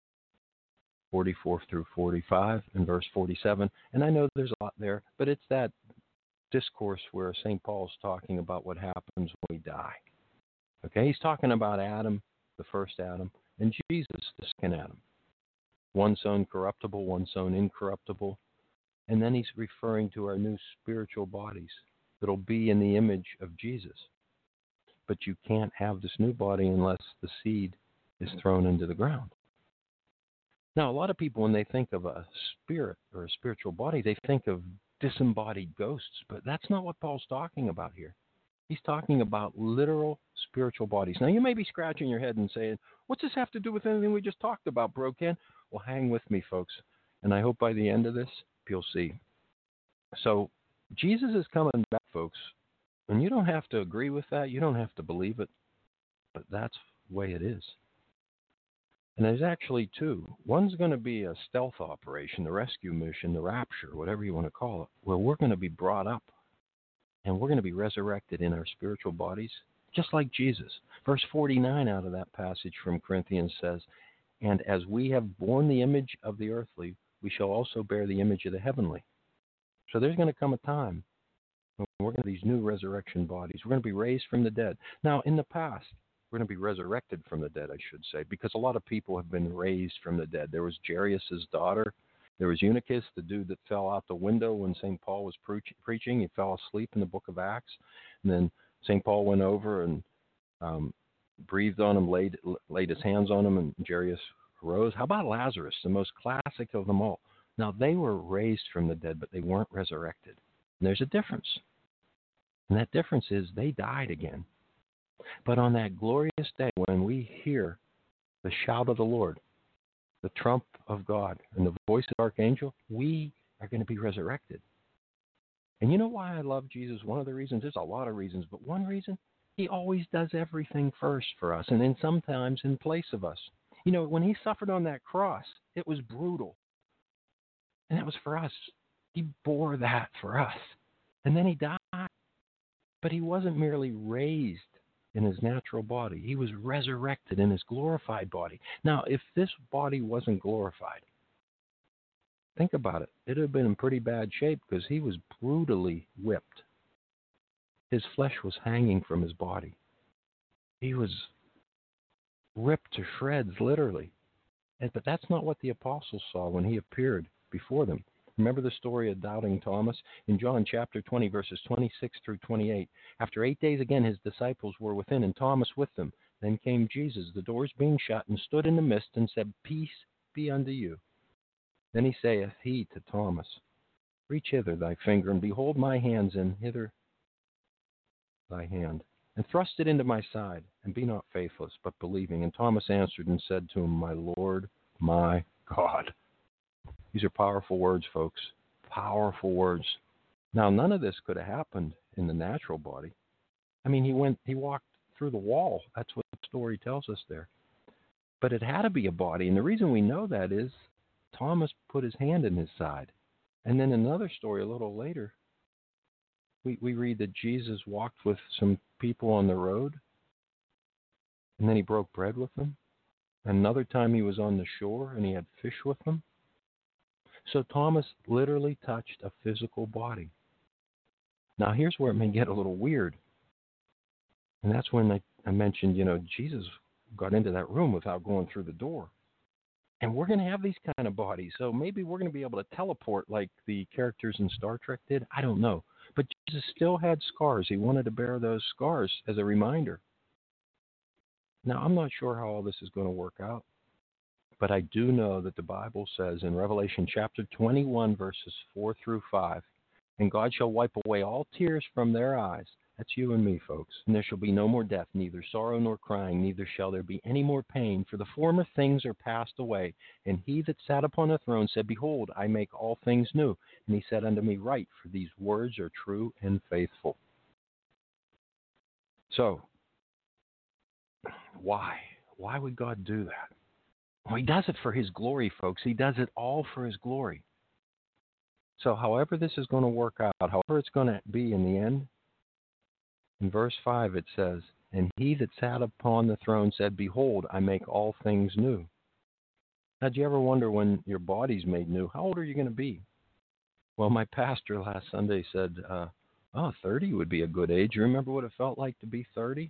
44 through 45, and verse 47. And I know there's a lot there, but it's that discourse where St. Paul's talking about what happens when we die. Okay, he's talking about Adam, the first Adam, and Jesus, the second Adam. One sown corruptible, one sown incorruptible. And then he's referring to our new spiritual bodies that'll be in the image of Jesus. But you can't have this new body unless the seed is thrown into the ground. Now, a lot of people, when they think of a spirit or a spiritual body, they think of disembodied ghosts, but that's not what Paul's talking about here. He's talking about literal spiritual bodies. Now, you may be scratching your head and saying, what's this have to do with anything we just talked about, Bro Ken? Well, hang with me, folks, and I hope by the end of this, you'll see. So, Jesus is coming back, folks, and you don't have to agree with that. You don't have to believe it, but that's the way it is. And there's actually two. One's going to be a stealth operation, the rescue mission, the rapture, whatever you want to call it, where we're going to be brought up and we're going to be resurrected in our spiritual bodies, just like Jesus. Verse 49 out of that passage from Corinthians says, and as we have borne the image of the earthly, we shall also bear the image of the heavenly. So there's going to come a time when we're going to have these new resurrection bodies. We're going to be raised from the dead. Now, in the past, we're going to be resurrected from the dead, I should say, because a lot of people have been raised from the dead. There was Jairus' daughter. There was Eutychus, the dude that fell out the window when St. Paul was preaching. He fell asleep in the book of Acts. And then St. Paul went over and breathed on him, laid his hands on him, and Jairus arose. How about Lazarus, the most classic of them all? Now, they were raised from the dead, but they weren't resurrected. And there's a difference. And that difference is they died again. But on that glorious day when we hear the shout of the Lord, the trump of God, and the voice of the archangel, we are going to be resurrected. And you know why I love Jesus? One of the reasons, there's a lot of reasons, but one reason, he always does everything first for us, and then sometimes in place of us. You know, when he suffered on that cross, it was brutal. And that was for us. He bore that for us. And then he died. But he wasn't merely raised in his natural body. He was resurrected in his glorified body. Now, if this body wasn't glorified, think about it. It would have been in pretty bad shape because he was brutally whipped. His flesh was hanging from his body. He was ripped to shreds, literally. But that's not what the apostles saw when he appeared before them. Remember the story of doubting Thomas? In John chapter 20, verses 26 through 28. After 8 days again, his disciples were within, and Thomas with them. Then came Jesus, the doors being shut, and stood in the midst, and said, Peace be unto you. Then he saith he to Thomas, Reach hither thy finger, and behold my hands, and hither thy hand, and thrust it into my side, and be not faithless, but believing. And Thomas answered and said to him, My Lord, my God. These are powerful words, folks. Powerful words. Now, none of this could have happened in the natural body. I mean, he walked through the wall. That's what the story tells us there. But it had to be a body, and the reason we know that is Thomas put his hand in his side. And then another story a little later, we read that Jesus walked with some people on the road, and then he broke bread with them. Another time he was on the shore, and he had fish with them. So Thomas literally touched a physical body. Now, here's where it may get a little weird. And that's when I mentioned, Jesus got into that room without going through the door. And we're going to have these kind of bodies. So maybe we're going to be able to teleport like the characters in Star Trek did. I don't know. But Jesus still had scars. He wanted to bear those scars as a reminder. Now, I'm not sure how all this is going to work out. But I do know that the Bible says in Revelation chapter 21, verses 4 through 5, and God shall wipe away all tears from their eyes. That's you and me, folks. And there shall be no more death, neither sorrow nor crying, neither shall there be any more pain, for the former things are passed away. And he that sat upon the throne said, Behold, I make all things new. And he said unto me, Write, for these words are true and faithful. So, why? Why would God do that? Well, he does it for his glory, folks. He does it all for his glory. So however this is going to work out, however it's going to be in the end, in verse 5 it says, "And he that sat upon the throne said, Behold, I make all things new." Now, do you ever wonder when your body's made new, how old are you going to be? Well, my pastor last Sunday said, 30 would be a good age. You remember what it felt like to be 30?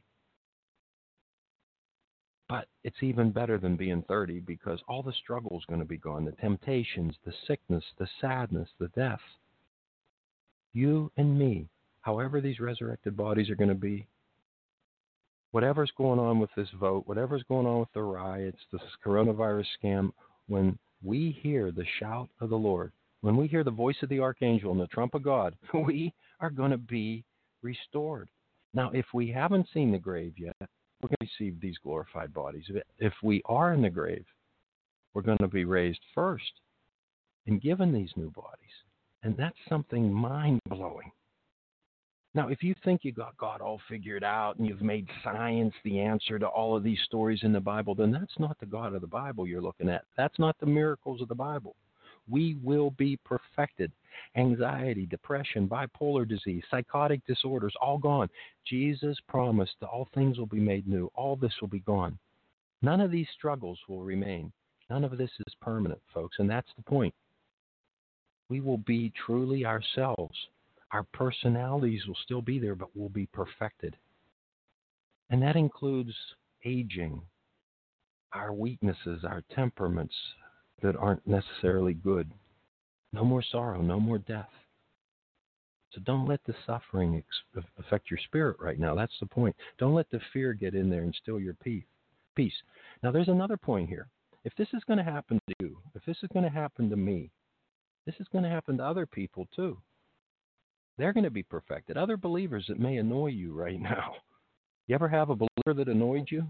But it's even better than being 30 because all the struggle is going to be gone, the temptations, the sickness, the sadness, the death. You and me, however these resurrected bodies are going to be, whatever's going on with this vote, whatever's going on with the riots, this coronavirus scam, when we hear the shout of the Lord, when we hear the voice of the archangel and the trump of God, we are going to be restored. Now, if we haven't seen the grave yet, we're going to receive these glorified bodies. If we are in the grave, we're going to be raised first and given these new bodies. And that's something mind-blowing. Now, if you think you got God all figured out and you've made science the answer to all of these stories in the Bible, then that's not the God of the Bible you're looking at. That's not the miracles of the Bible. We will be perfected. Anxiety, depression, bipolar disease, psychotic disorders, all gone. Jesus promised that all things will be made new. All this will be gone. None of these struggles will remain. None of this is permanent, folks, and that's the point. We will be truly ourselves. Our personalities will still be there, but we'll be perfected. And that includes aging, our weaknesses, our temperaments that aren't necessarily good. No more sorrow, no more death. So don't let the suffering affect your spirit right now. That's the point. Don't let the fear get in there and steal your peace. Now, there's another point here. If this is going to happen to you, if this is going to happen to me, this is going to happen to other people too. They're going to be perfected. Other believers that may annoy you right now. You ever have a believer that annoyed you?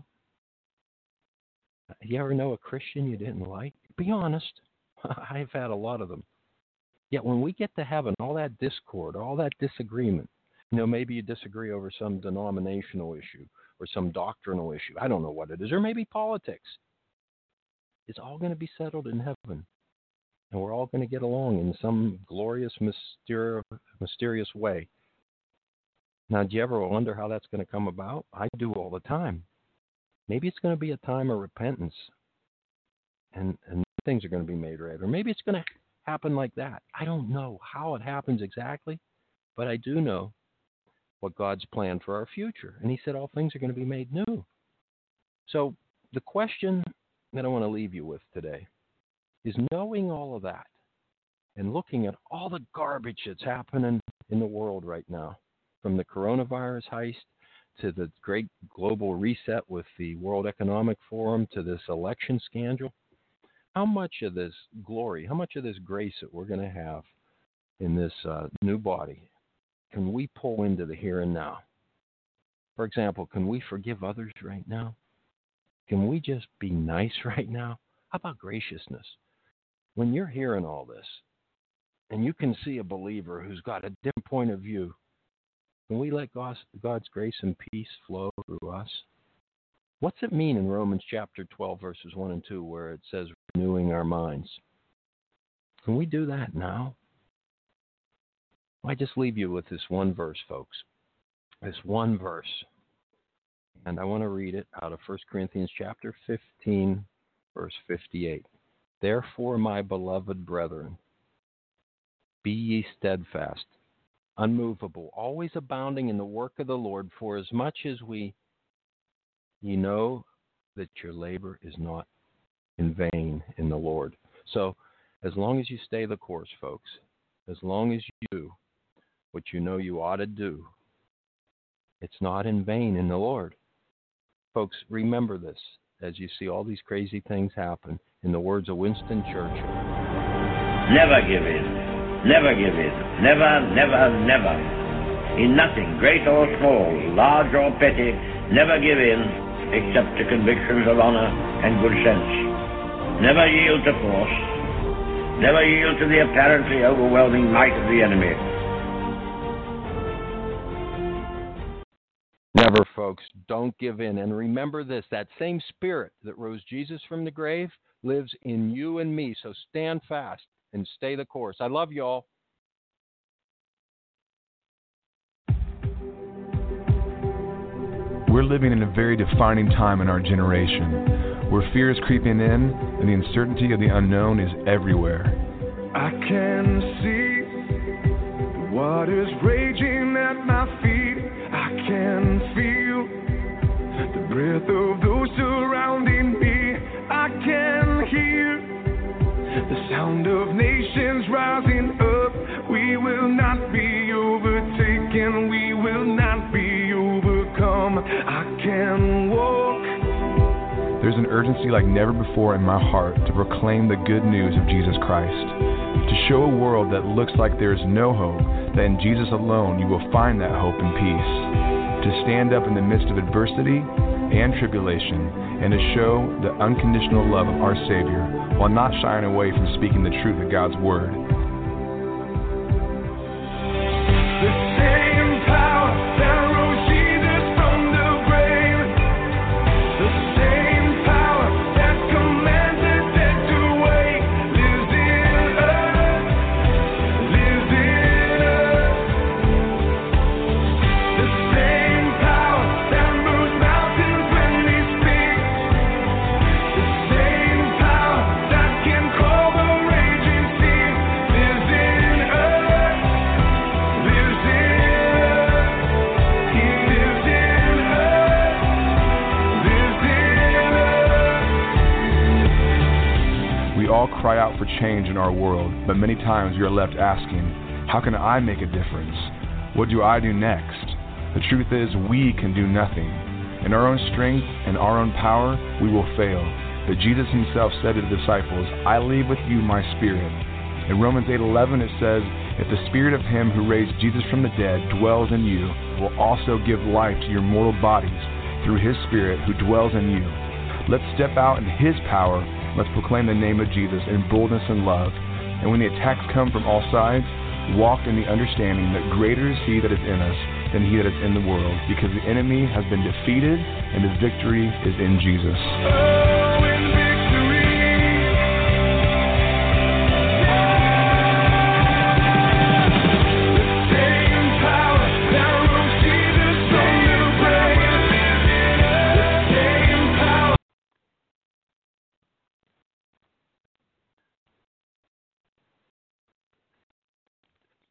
You ever know a Christian you didn't like? Be honest. I've had a lot of them. Yet when we get to heaven, all that discord, all that disagreement, maybe you disagree over some denominational issue or some doctrinal issue. I don't know what it is. Or maybe politics. It's all going to be settled in heaven. And we're all going to get along in some glorious, mysterious way. Now, do you ever wonder how that's going to come about? I do all the time. Maybe it's going to be a time of repentance, and things are going to be made right. Or maybe it's going to happen like that. I don't know how it happens exactly, but I do know what God's planned for our future. And he said all things are going to be made new. So the question that I want to leave you with today is knowing all of that and looking at all the garbage that's happening in the world right now, from the coronavirus heist to the great global reset with the World Economic Forum to this election scandal, how much of this glory, how much of this grace that we're going to have in this new body can we pull into the here and now? For example, can we forgive others right now? Can we just be nice right now? How about graciousness? When you're hearing all this, and you can see a believer who's got a different point of view, can we let God's grace and peace flow through us? What's it mean in Romans chapter 12, verses 1 and 2, where it says renewing our minds? Can we do that now? I just leave you with this one verse, folks. This one verse. And I want to read it out of 1 Corinthians chapter 15, verse 58. Therefore, my beloved brethren, be ye steadfast, unmovable, always abounding in the work of the Lord, for as much as ye know that your labor is not in vain in the Lord. So, as long as you stay the course, folks, as long as you do what you know you ought to do, it's not in vain in the Lord. Folks, remember this as you see all these crazy things happen. In the words of Winston Churchill, never give in, never give in, never, never, never. In nothing, great or small, large or petty, never give in, except to convictions of honor and good sense. Never yield to force, never yield to the apparently overwhelming might of the enemy. Never, folks. Don't give in. And remember this, that same spirit that rose Jesus from the grave lives in you and me. So stand fast and stay the course. I love you all. We're living in a very defining time in our generation, where fear is creeping in and the uncertainty of the unknown is everywhere. I can see the waters raging at my feet. I can feel the breath of those surrounding me. I can hear the sound of nations rising up. We will not be overtaken. We will not be overcome. I can walk. There's an urgency like never before in my heart to proclaim the good news of Jesus Christ, to show a world that looks like there is no hope, that in Jesus alone you will find that hope and peace, to stand up in the midst of adversity and tribulation, and to show the unconditional love of our Savior while not shying away from speaking the truth of God's Word. The same power that rose Jesus from the grave, the same power that commands the dead to wake, lives in us, lives in us. The same power that moves mountains when we speak, the same power that can calm the raging sea, lives in us, lives in us. He lives in us, lives in us. We all cry out for change in our world, but many times we are left asking, how can I make a difference? What do I do next? The truth is, we can do nothing. In our own strength and our own power, we will fail. But Jesus himself said to the disciples, I leave with you my spirit. In Romans 8:11 it says, if the spirit of him who raised Jesus from the dead dwells in you, will also give life to your mortal bodies through his spirit who dwells in you. Let's step out in his power. Let's proclaim the name of Jesus in boldness and love. And when the attacks come from all sides, walk in the understanding that greater is he that is in us than he that is in the world, because the enemy has been defeated and the victory is in Jesus.